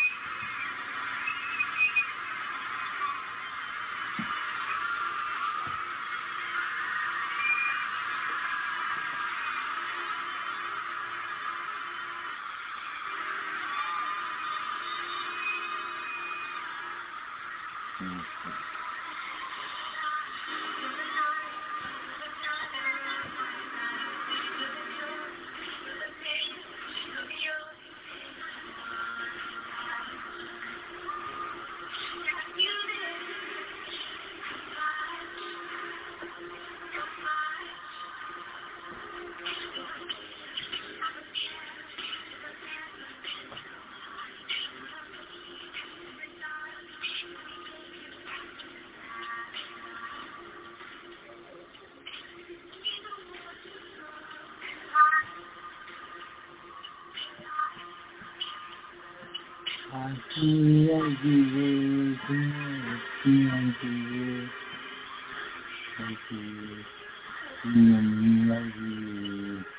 I see I do it, I see I do it, I see it, I do it.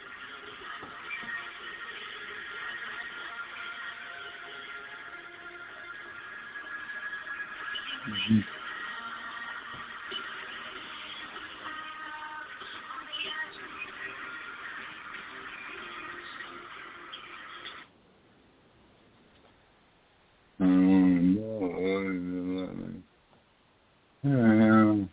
Mm-hmm. Um,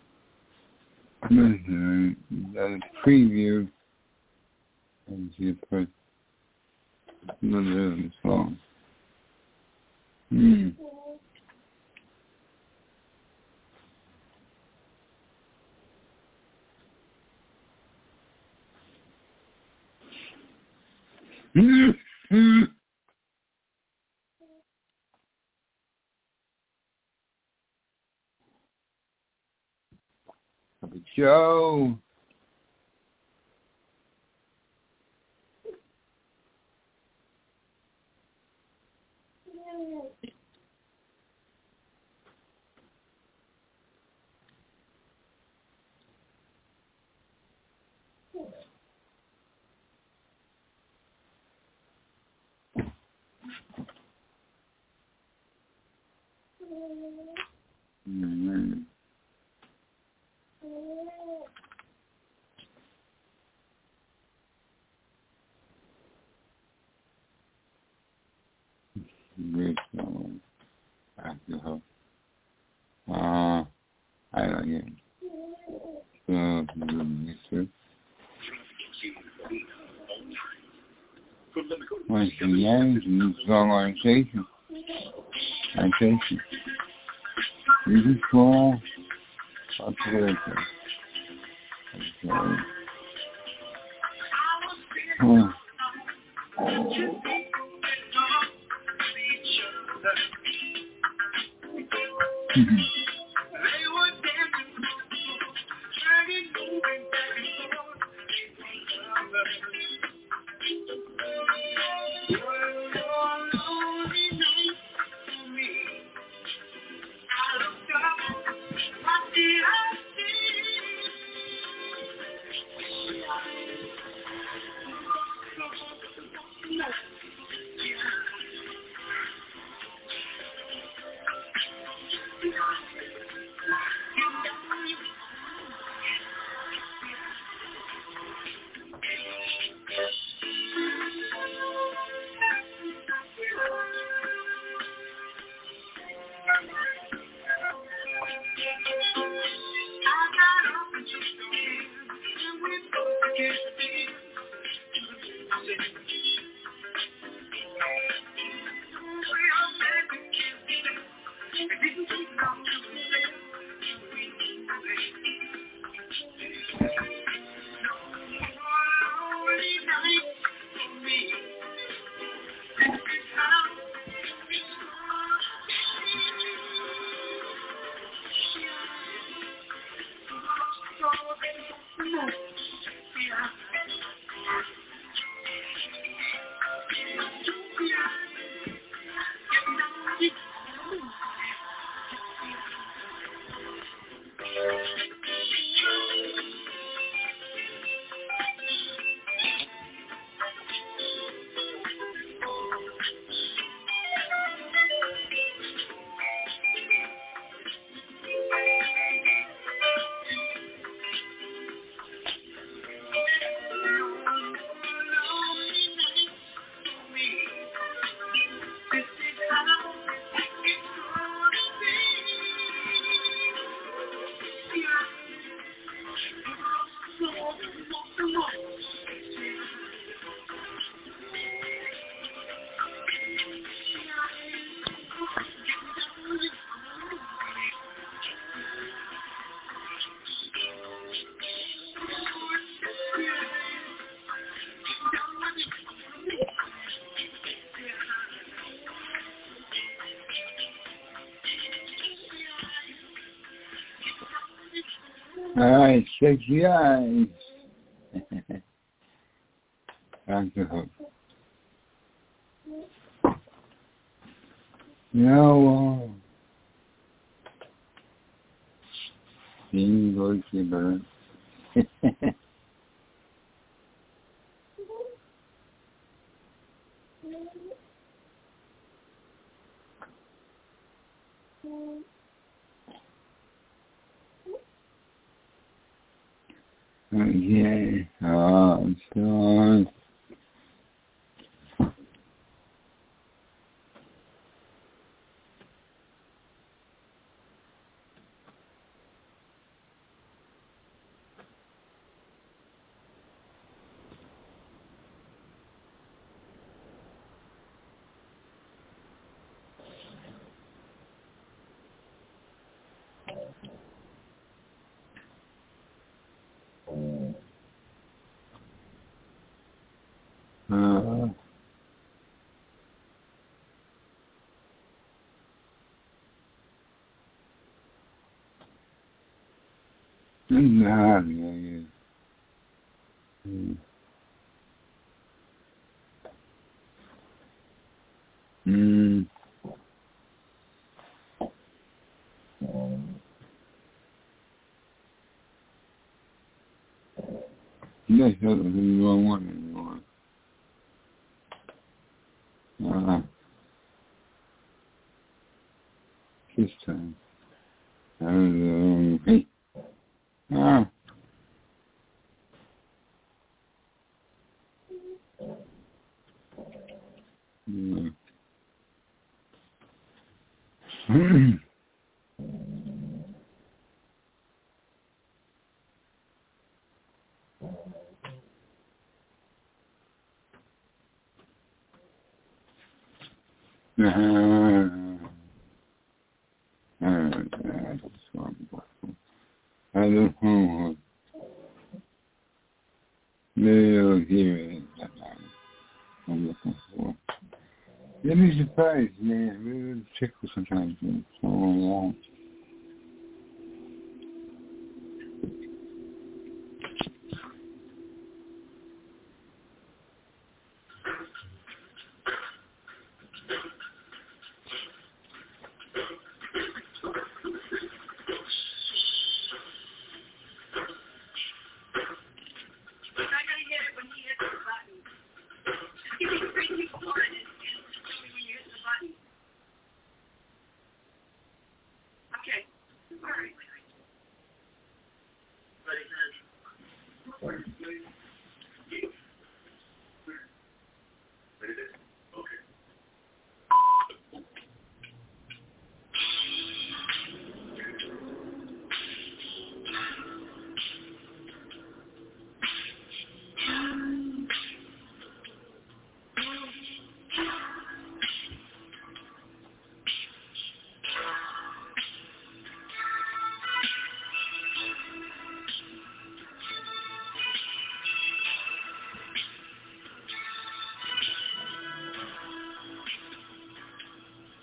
listen, the preview and you put another of the song. Hmm. Hmm. Joe. Mm-hmm. Great song. After her. Uh, I like it. So, good. Once again, it's song orientation. Orientation. This is cool. I'll play it. Okay. Oh. Mm-hmm. All right, sexy eyes. Doctor Hook. No. Single shiver. Okay, oh, so Uh, nah, yeah. Mm. Mm. That's what we don't want anymore. Uh, this time. Um, hey. Ah. Mm. Uh-huh. Uh, that's wonderful. I don't know. Little here that I'm looking for. You'd be surprised, man. Really tickle sometimes. Man. So long.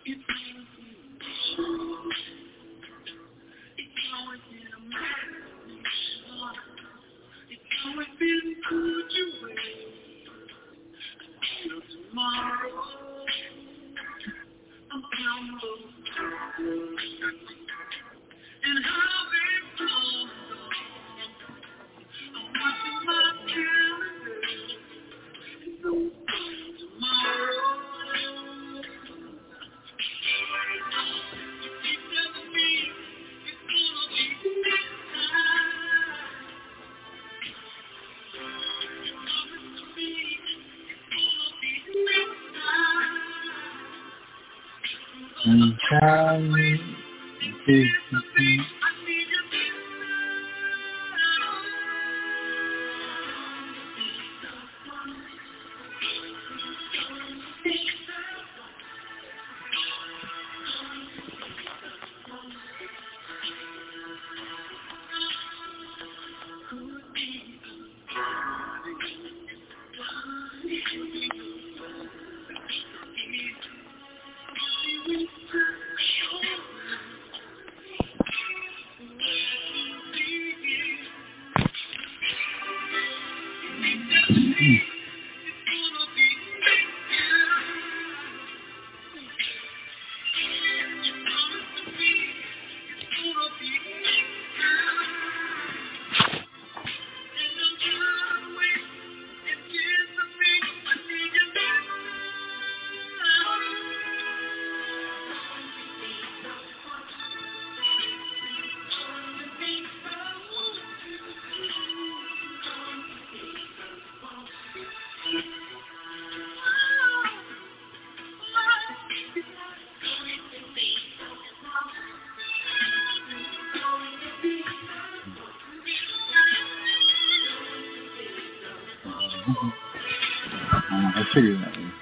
I figured that way.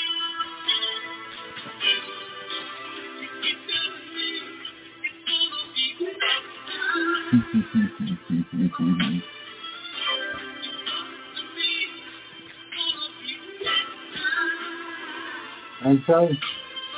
I tell you.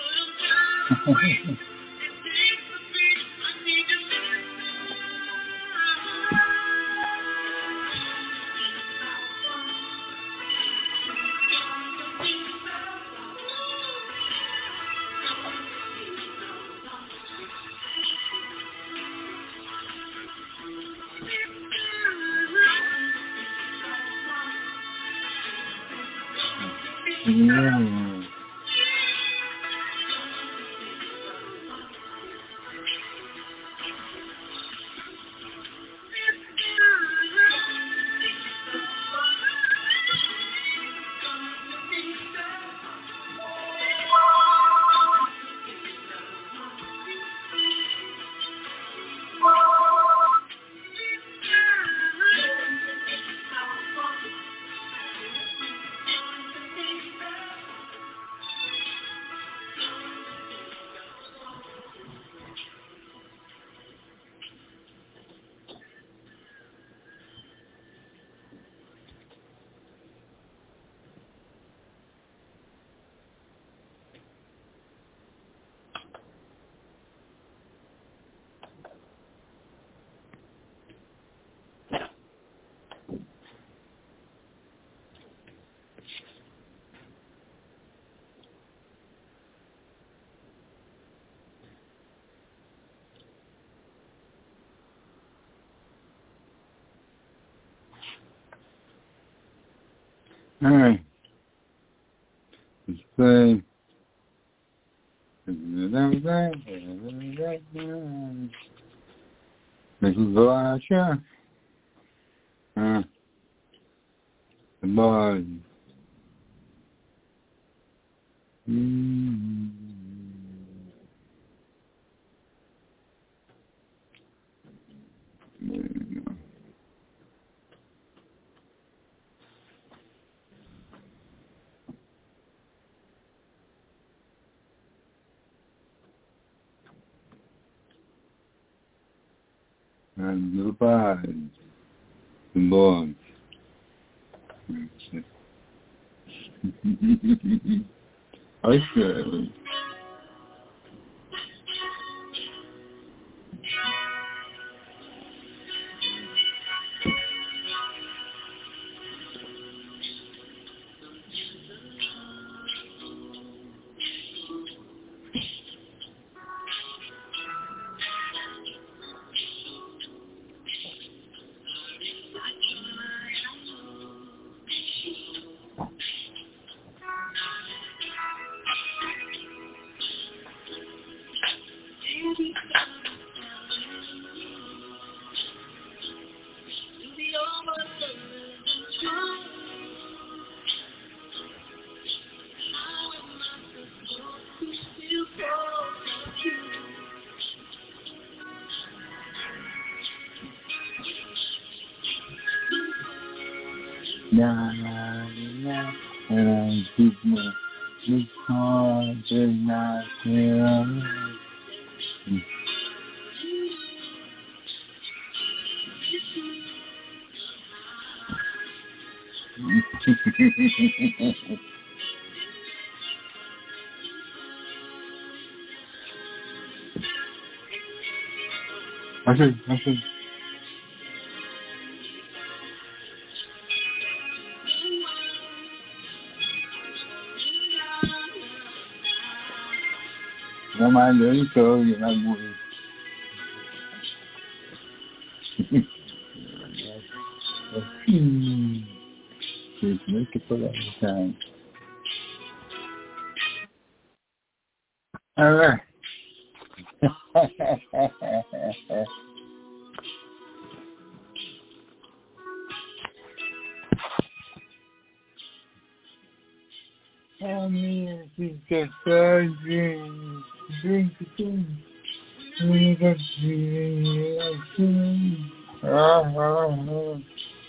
Yeah. All right. Let's play. This is the last shot. Uh, the boys. Mm-hmm. There you go. And the boys. The boys. I said. and I keep my this heart is not here. I see, I see. Không ai đến cơ gì là vui. Thì mấy cái có là sao? À, Amiga, fica tarde, vem que tem muita vida assim. Ah, ah, ah.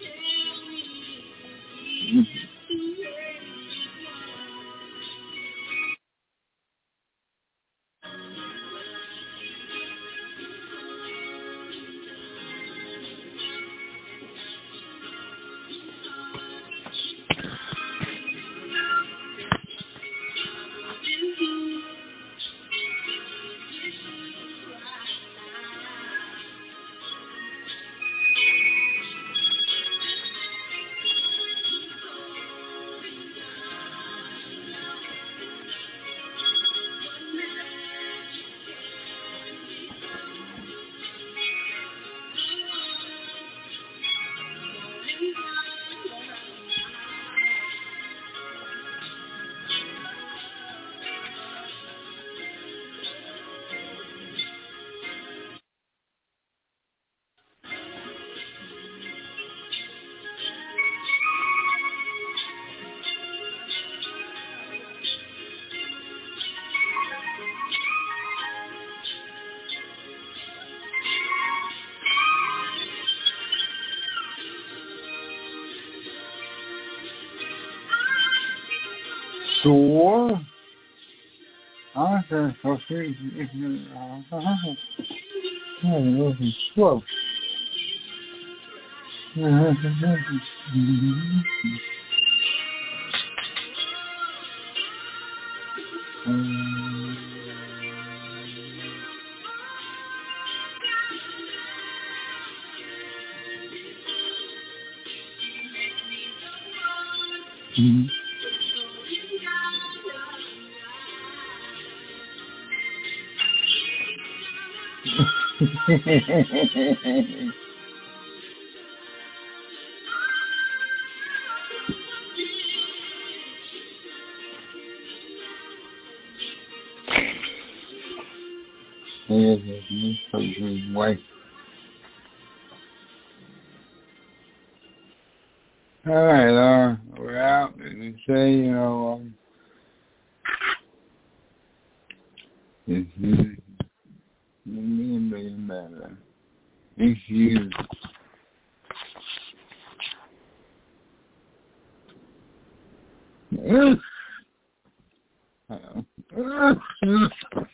Sure. I said, so see, if you, uh, oh, this is slow. Mm-hmm. There's a new person's wife. All right, uh, we're out. And you say, you know, um, it's me and me better. It's you. Uh-oh.